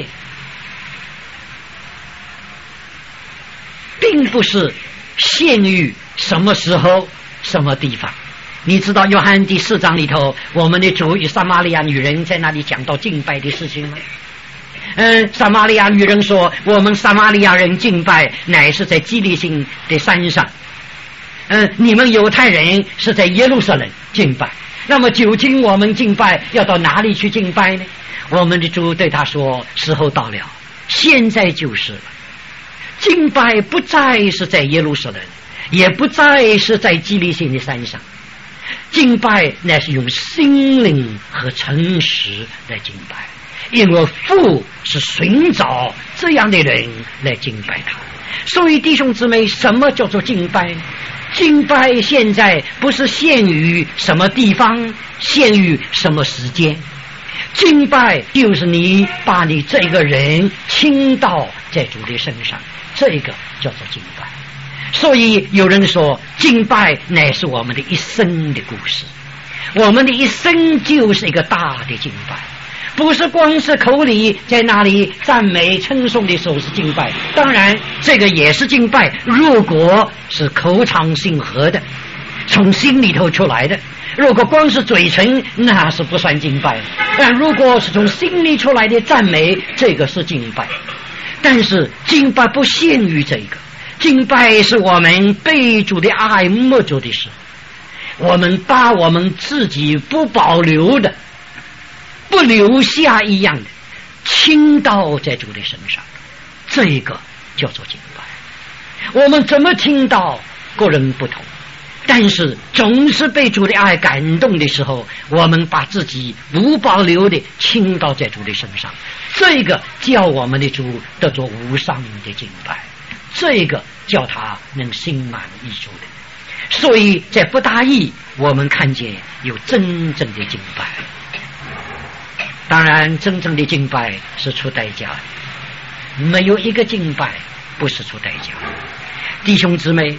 并不是限于什么时候什么地方。你知道约翰第四章里头，我们的主与撒玛利亚女人在那里讲到敬拜的事情吗？嗯，撒玛利亚女人说，我们撒玛利亚人敬拜乃是在基利心的山上，嗯，你们犹太人是在耶路撒冷敬拜。那么究竟我们敬拜要到哪里去敬拜呢？我们的主对他说，时候到了，现在就是了。敬拜不再是在耶路撒冷，也不再是在基利心的山上，敬拜乃是用心灵和诚实来敬拜，因为父是寻找这样的人来敬拜他。所以弟兄姊妹，什么叫做敬拜？敬拜现在不是限于什么地方，限于什么时间，敬拜就是你把你这个人倾倒在主的身上，这个叫做敬拜。所以有人说，敬拜乃是我们的一生的故事，我们的一生就是一个大的敬拜，不是光是口里在那里赞美称颂的时候是敬拜，当然这个也是敬拜，如果是口唱心和的，从心里头出来的。如果光是嘴唇，那是不算敬拜，但如果是从心里出来的赞美，这个是敬拜。但是敬拜不限于这个，敬拜是我们被主的爱摸着的时候，我们把我们自己不保留的，不留下一样的倾倒在主的身上，这个叫做敬拜。我们怎么倾倒，个人不同，但是总是被主的爱感动的时候，我们把自己无保留的倾倒在主的身上，这个叫我们的主得着无上的敬拜，这个叫他能心满意足的。所以在不大意我们看见有真正的敬拜。当然真正的敬拜是出代价的，没有一个敬拜不是出代价的。弟兄姊妹，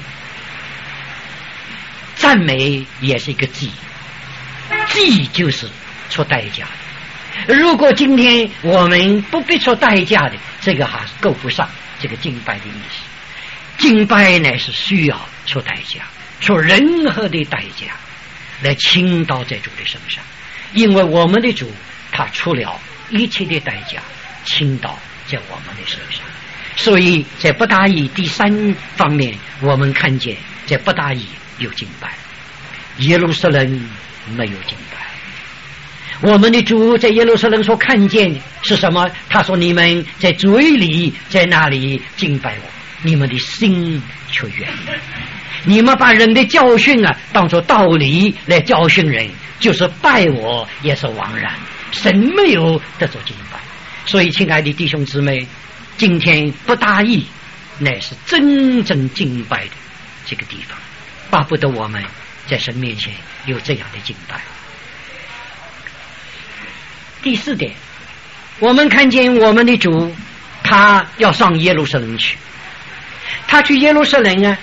赞美也是一个祭，祭就是出代价的。如果今天我们不必出代价的，这个还是够不上这个敬拜的意思。敬拜乃是需要出代价，出任何的代价来倾倒在主的身上，因为我们的主他出了一切的代价倾倒在我们的身上。所以在不大意第三方面，我们看见在不大意有敬拜，耶路撒冷没有敬拜。我们的主在耶路撒冷所看见是什么？他说你们在嘴里在那里敬拜我， 你们的心却远离。你们把人的教训啊当作道理来教训人，就是拜我也是枉然，神没有得着敬拜。所以亲爱的弟兄姊妹，今天不大意乃是真正敬拜的这个地方，巴不得我们在神面前有这样的敬拜。第四点，我们看见我们的主他要上耶路撒冷去，他去耶路撒冷啊，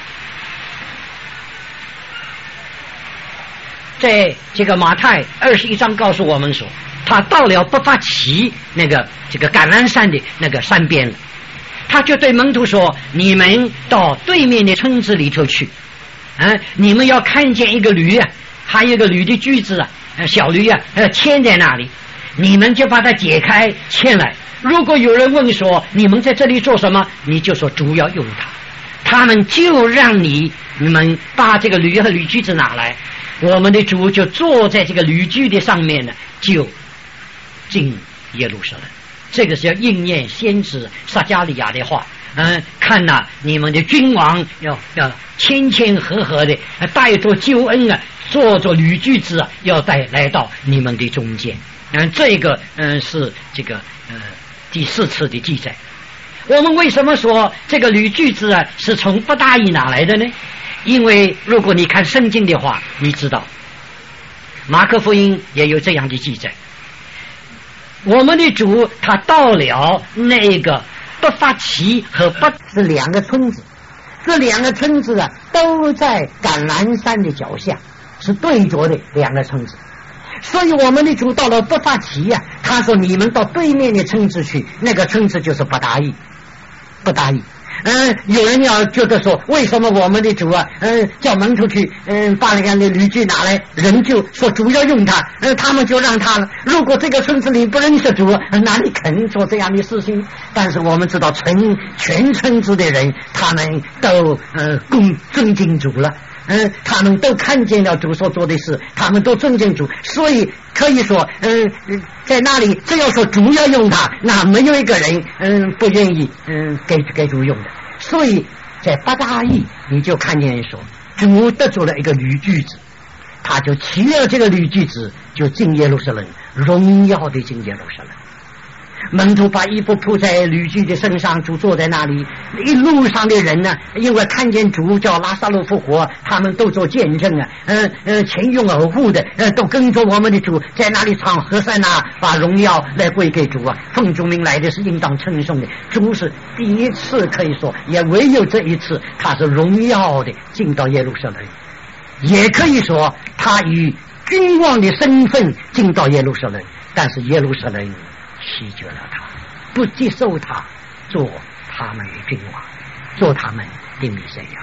在这个马太二十一章告诉我们说，他到了伯法其那个这个橄榄山的那个山边了，他就对门徒说，你们到对面的村子里头去，啊，你们要看见一个驴啊，还有一个驴的驹子啊，小驴啊，呃，牵在那里，你们就把它解开牵来。如果有人问说你们在这里做什么，你就说主要用它，他们就让你你们把这个驴和驴驹子拿来，我们的主就坐在这个驴驹的上面呢，就进耶路撒冷。这个是要应验先知撒迦利亚的话，嗯，看呐、啊，你们的君王要要谦谦和和的带着救恩啊，坐着驴驹子啊，要带来到你们的中间。嗯，这个嗯是这个呃第四次的记载。我们为什么说这个驴驹子啊是从不大意哪来的呢？因为如果你看圣经的话，你知道马可福音也有这样的记载，我们的主他到了那个伯法其和伯是两个村子，这两个村子啊都在橄榄山的脚下，是对着的两个村子。所以我们的主到了伯法其呀、啊，他说你们到对面的村子去，那个村子就是不大意，不大意。嗯，有人要觉得说，为什么我们的主啊，嗯，叫门徒去，嗯，把那个驴驹拿来，人就说主要用它，嗯，他们就让他了。如果这个村子里不认识主，哪里肯做这样的事情？但是我们知道，全全村子的人，他们都呃恭尊敬主了。嗯，他们都看见了主所做的事，他们都尊敬主，所以可以说，嗯，在那里只要说主要用它，那没有一个人嗯不愿意嗯给给主用的。所以在伯大意，你就看见说，主得着了一个驴驹子，他就骑了这个驴驹子，就进耶路撒冷，荣耀的进耶路撒冷。门徒把衣服铺在驴驹的身上，主坐在那里。一路上的人呢，因为看见主叫拉萨路复活，他们都做见证啊，嗯、呃、嗯，前拥而后的，呃，都跟着我们的主在那里唱和散啊，把荣耀来归给主啊。奉主名来的是应当称颂的，主是第一次，可以说也唯有这一次，他是荣耀的进到耶路撒冷，也可以说他以君王的身份进到耶路撒冷，但是耶路撒冷弃绝了他，不接受他做他们的君王，做他们的弥赛亚。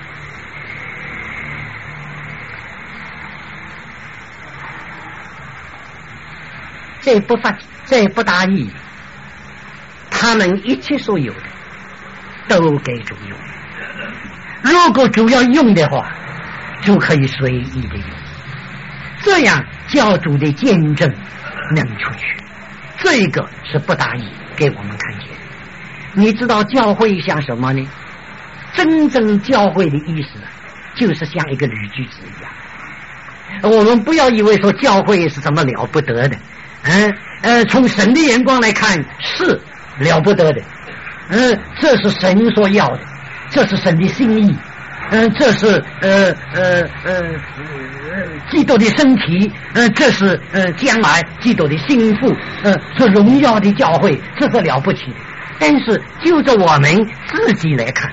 这不发，这不大意，他们一切所有的都给主用。如果主要用的话，就可以随意的用，这样教主的见证能出去。这个是不大意给我们看见。你知道教会像什么呢？真正教会的意思就是像一个驴驹子一样。我们不要以为说教会是什么了不得的，嗯呃，从神的眼光来看是了不得的，嗯，这是神所要的，这是神的心意，嗯，这是呃呃呃呃基督的身体，呃，这是呃将来基督的心腹，呃，是荣耀的教会，这是了不起的。但是就着我们自己来看，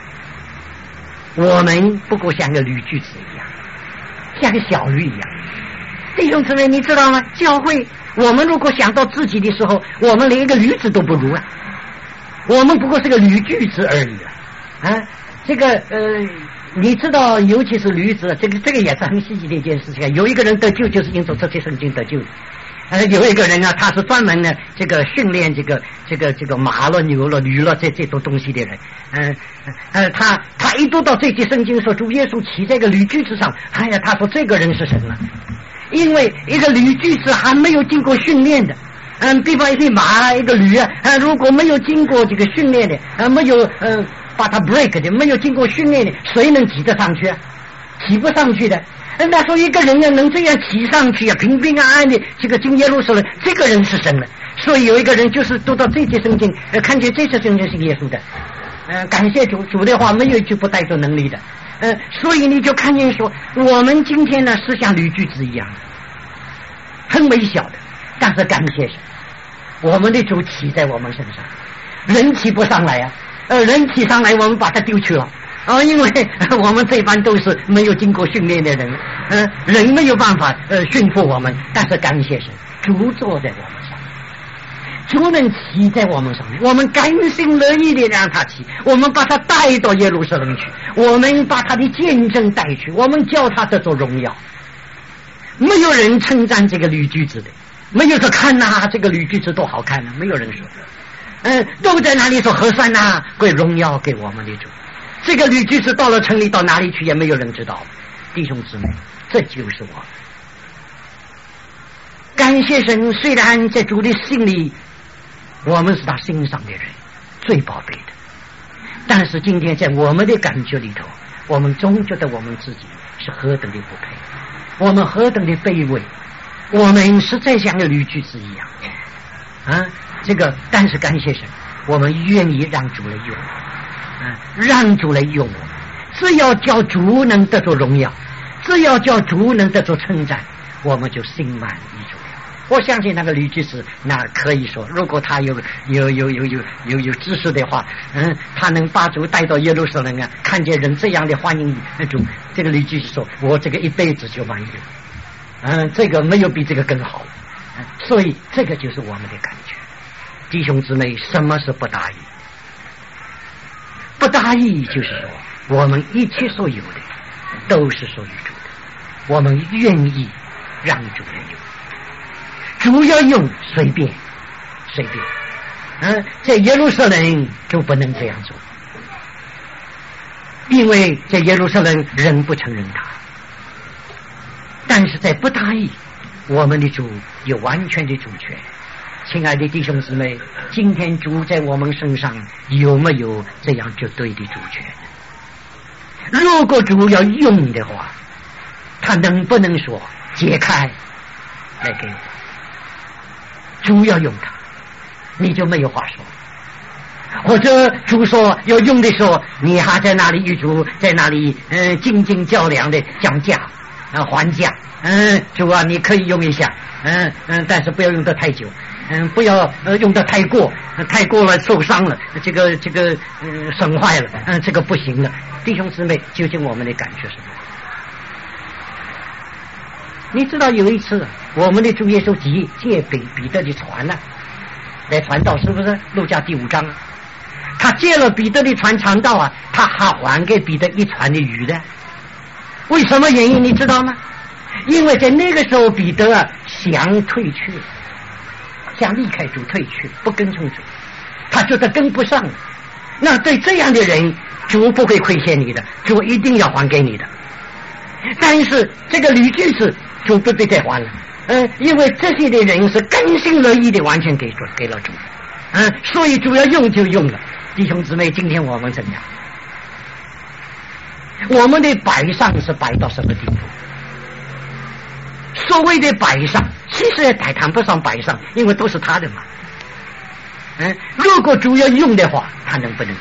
我们不过像个驴驹子一样，像个小驴一样。弟兄姊妹，你知道吗？教会，我们如果想到自己的时候，我们连一个驴子都不如啊，我们不过是个驴驹子而已啊。啊，这个呃，你知道，尤其是驴子，这个这个也是很稀奇的一件事情。有一个人得救，就是因着这些圣经得救的。呃，有一个人呢，他是专门呢，这个训练这个这个这个马了、牛了、驴了这这种东西的人。嗯呃, 呃，他他一读到这节圣经说主耶稣骑在一个驴驹子上，哎呀，他说这个人是神了，因为一个驴驹子还没有经过训练的。嗯，比方一匹马，一个驴啊，呃，如果没有经过这个训练的，呃，没有呃把它 break 的，没有经过训练的，谁能骑得上去啊？骑不上去的。那说一个人要能这样骑上去啊，平平安安的这个进耶路撒冷，这个人是神了。所以有一个人就是读到这节圣经，呃，看见这节圣经是耶稣的，呃，感谢主，主的话没有一句不带着能力的，呃，所以你就看见说，我们今天呢是像驴驹子一样，很微小的，但是感谢神，我们的主骑在我们身上，人骑不上来啊，呃，人骑上来我们把它丢去了。哦，因为我们这班都是没有经过训练的人，嗯、呃，人没有办法呃驯服我们，但是感谢神，主坐在我们上面，主能骑在我们上面，我们甘心乐意的让他骑，我们把他带到耶路撒冷去，我们把他的见证带去，我们叫他得着荣耀。没有人称赞这个驴驹子的，没有说看呐、啊，这个驴驹子多好看呢、啊，没有人说，嗯、呃，都在那里说和善呐，归荣耀给我们的主。这个驴驹子到了城里到哪里去也没有人知道，弟兄姊妹，这就是我。感谢神，虽然在主的心里我们是他心上的人，最宝贝的，但是今天在我们的感觉里头，我们总觉得我们自己是何等的不配，我们何等的卑微，我们实在像个驴驹子一样啊！这个但是感谢神，我们愿意让主来用啊，让主来用我们，只要叫主能得着荣耀，只要叫主能得着称赞，我们就心满意足了。我相信那个驴驹子，那可以说，如果他有有有有有有有知识的话，嗯，他能把主带到耶路撒冷啊，看见人这样的欢迎主，这个驴驹子说，我这个一辈子就满意了，嗯，这个没有比这个更好，嗯，所以这个就是我们的感觉。弟兄姊妹，什么是不大意？不大意就是说，我们一切所有的都是属于主的，我们愿意让主来用，主要用随便随便，嗯，在耶路撒冷就不能这样做，因为在耶路撒冷人不承认他，但是在不大意，我们的主有完全的主权。亲爱的弟兄姊妹，今天主在我们身上有没有这样绝对的主权？如果主要用的话，他能不能说解开来给我？主要用他，你就没有话说。或者主说要用的时候，你还在那里与主在那里嗯斤斤较量的讲价啊还价，嗯，主啊你可以用一下，嗯嗯，但是不要用得太久。嗯，不要呃用得太过，太过了受伤了，这个这个嗯、呃、损坏了，嗯，这个不行了。弟兄姊妹，究竟我们的感觉是什么？你知道有一次，我们的主耶稣借借彼彼得的船呢、啊，来传道，是不是？路加第五章，他借了彼得的船传道啊，他还还给彼得一船的鱼的。为什么原因你知道吗？因为在那个时候，彼得啊想退去。想离开主退去，不跟从主，他觉得跟不上。那对这样的人，主不会亏欠你的，主一定要还给你的。但是这个驴驹子主不必再还了，嗯、呃，因为这些的人是甘心乐意的完全给主给了主，嗯、呃，所以主要用就用了。弟兄姊妹，今天我们怎样？我们的摆上是摆到什么地步？所谓的摆上，其实也谈不上摆上，因为都是他的嘛。嗯，如果主要用的话，他能不能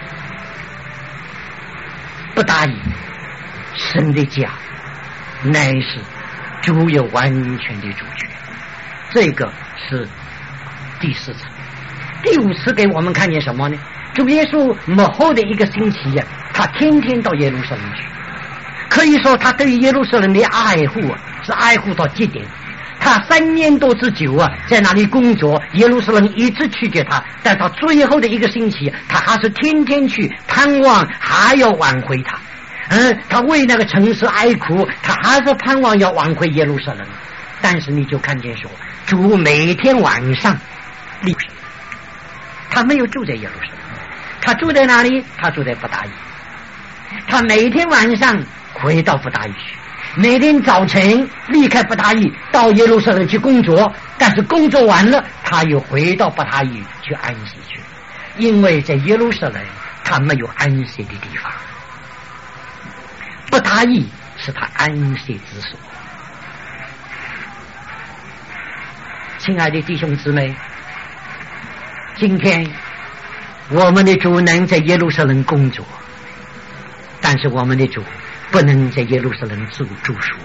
不答应？神的家乃是主有完全的主权，这个是第四层。第五次给我们看见什么呢？主耶稣末后的一个星期呀、啊，他天天到耶路撒冷去。可以说他对耶路撒冷的爱护啊，是爱护到极点。他三年多之久啊，在那里工作，耶路撒冷一直去给他，但到最后的一个星期，他还是天天去盼望，还要挽回他。嗯，他为那个城市哀哭，他还是盼望要挽回耶路撒冷。但是你就看见说，主每天晚上离开，他没有住在耶路撒冷，他住在哪里？他住在不大伊。他每天晚上回到不大伊去，每天早晨离开不大伊到耶路撒冷去工作，但是工作完了他又回到不大伊去安息去，因为在耶路撒冷他没有安息的地方，不答意是他安息之所。亲爱的弟兄姊妹，今天我们的主能在耶路撒冷工作，但是我们的主不能在耶路撒冷住住宿，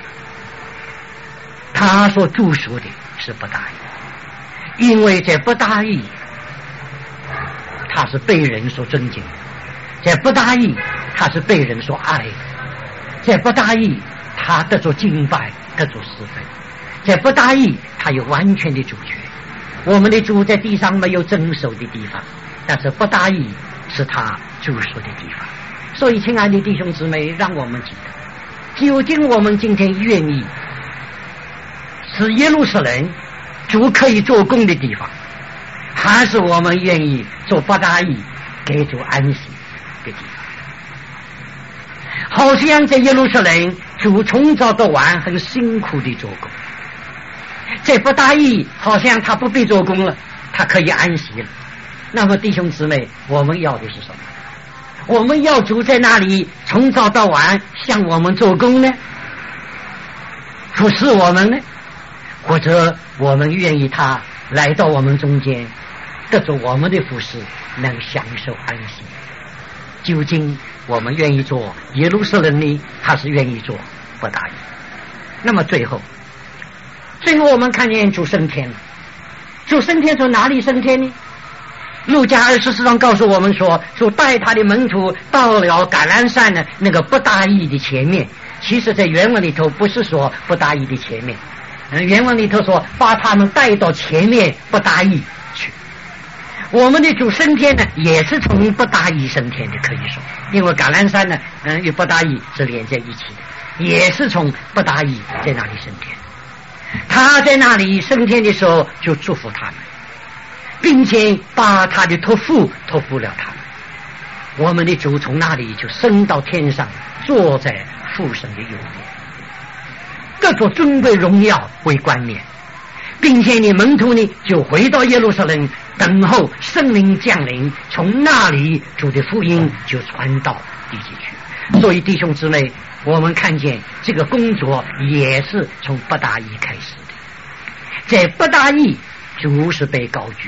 他所住宿的是不答意，因为在不答意他是被人所尊敬的，在不答意他是被人所爱的，在不答意他得着敬拜，得着侍奉，在不答意他有完全的主权。我们的主在地上没有遵守的地方，但是不答意是他住宿的地方。所以亲爱的弟兄姊妹，让我们记得，究竟我们今天愿意是耶路撒冷主可以做工的地方，还是我们愿意做不答意给主安息的地方？好像在耶路撒冷主从早到晚很辛苦的做工，在不答意好像他不必做工了，他可以安息了。那么弟兄姊妹，我们要的是什么？我们要主在那里从早到晚向我们做工呢，服侍我们呢，或者我们愿意他来到我们中间，得着我们的服侍，能享受安息？究竟我们愿意做耶路撒冷呢，还是愿意做不答意？那么最后最后我们看见主升天了。主升天从哪里升天呢？路加二十四章告诉我们说，主带他的门徒到了橄榄山的那个不答意的前面。其实在原文里头不是说不答意的前面，嗯，原文里头说把他们带到前面不答意去。我们的主升天呢，也是从不答意升天的，可以说，因为橄榄山呢，嗯，与不答意是连在一起的，也是从不答意在那里升天。他在那里升天的时候就祝福他们，并且把他的托付托付了他们。我们的主从那里就升到天上，坐在父神的右边，得着尊贵荣耀为冠冕，并且你门徒呢就回到耶路撒冷，等候圣灵降临，从那里主的福音就传到地极去。所以弟兄姊妹，我们看见这个工作也是从不答意开始的，在不答意主是被高举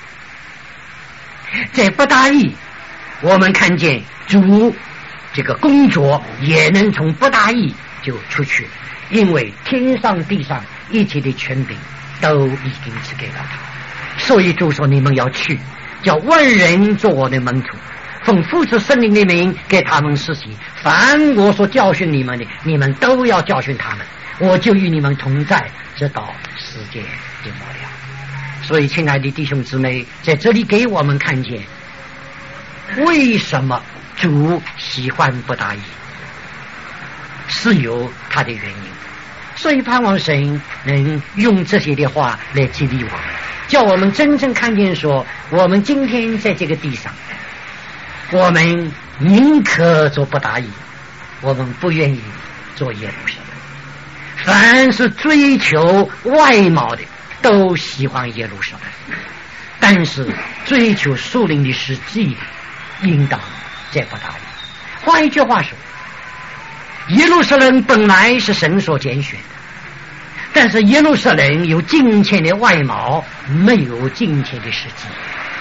的，在不答意我们看见主这个工作也能从不答意就出去，因为天上地上一切的权柄都已经赐给了他。所以主说，你们要去，叫万人做我的门徒，奉父子圣灵的名给他们施洗，凡我所教训你们的，你们都要教训他们，我就与你们同在，直到世界的末了。所以亲爱的弟兄姊妹，在这里给我们看见为什么主喜欢不答意，是有他的原因。所以盼望神能用这些的话来激励我们，叫我们真正看见说，我们今天在这个地上，我们宁可做不答意，我们不愿意做耶路撒冷。凡是追求外貌的都喜欢耶路撒冷，但是追求属灵的实际的应当在不答意。换一句话说，耶路撒冷本来是神所拣选的，但是耶路撒冷有金钱的外貌，没有金钱的实际。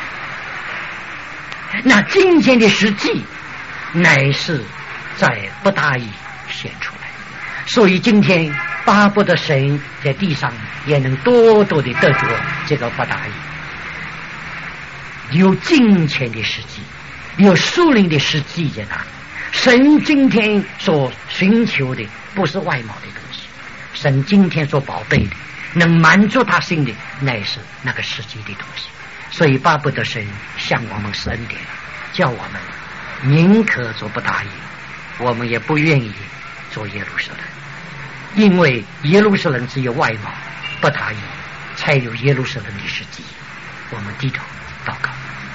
那金钱的实际乃是在不答意显出来。所以今天巴不得神在地上也能多多的得着这个不答意，有金钱的实际，有属灵的实际在哪里。神今天所寻求的不是外貌的东西，神今天所宝贝的能满足他心的乃是那个实际的东西。所以巴不得神向我们施恩典，叫我们宁可做不答意，我们也不愿意做耶路撒冷，因为耶路撒冷只有外貌，不答意才有耶路撒冷的实际。我们低头祷告。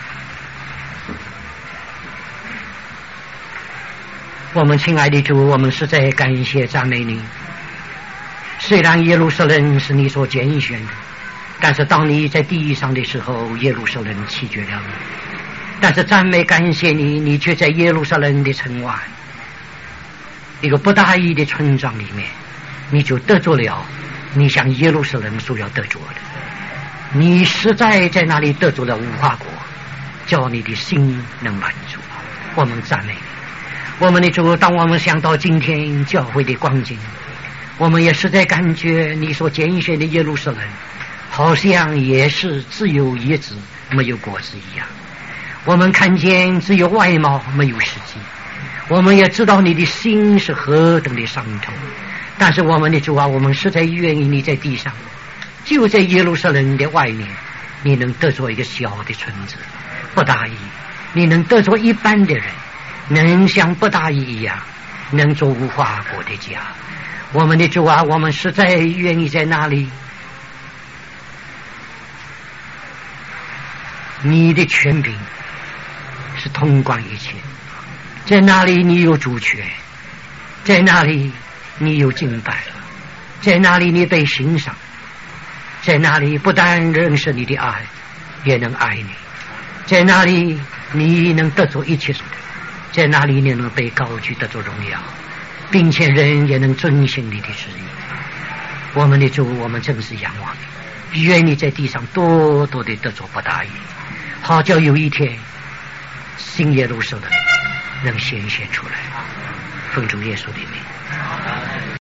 我们亲爱的主，我们实在感谢赞美你。虽然耶路撒冷是你所拣选的，但是当你在地上的时候，耶路撒冷弃绝了但是赞美感谢你，你却在耶路撒冷的城外一个不大义的村庄里面，你就得着了你向耶路撒冷所要得着的。你实在在那里得着了无花果，叫你的心能满足。我们赞美你，我们的主。当我们想到今天教会的光景，我们也实在感觉你所拣选的耶路撒冷好像也是只有叶子没有果子一样。我们看见只有外貌没有实际，我们也知道你的心是何等的伤痛。但是我们的主啊，我们实在愿意你在地上，就在耶路撒冷的外面，你能得着一个小的村子不大义，你能得着一般的人，能像不大义一样，能做无花果的家。我们的主啊，我们实在愿意在那里，你的权柄是统管一切，在那里你有主权，在那里你有敬拜，在那里你被欣赏，在那里不但认识你的爱，也能爱你，在那里你能得着一切所得，在那里你能被高举得着荣耀，并且人也能遵行你的旨意。我们的主，我们真是仰望你，愿你在地上多多的得着不大义，好叫有一天新耶路撒冷能显现出来。奉主耶稣的名。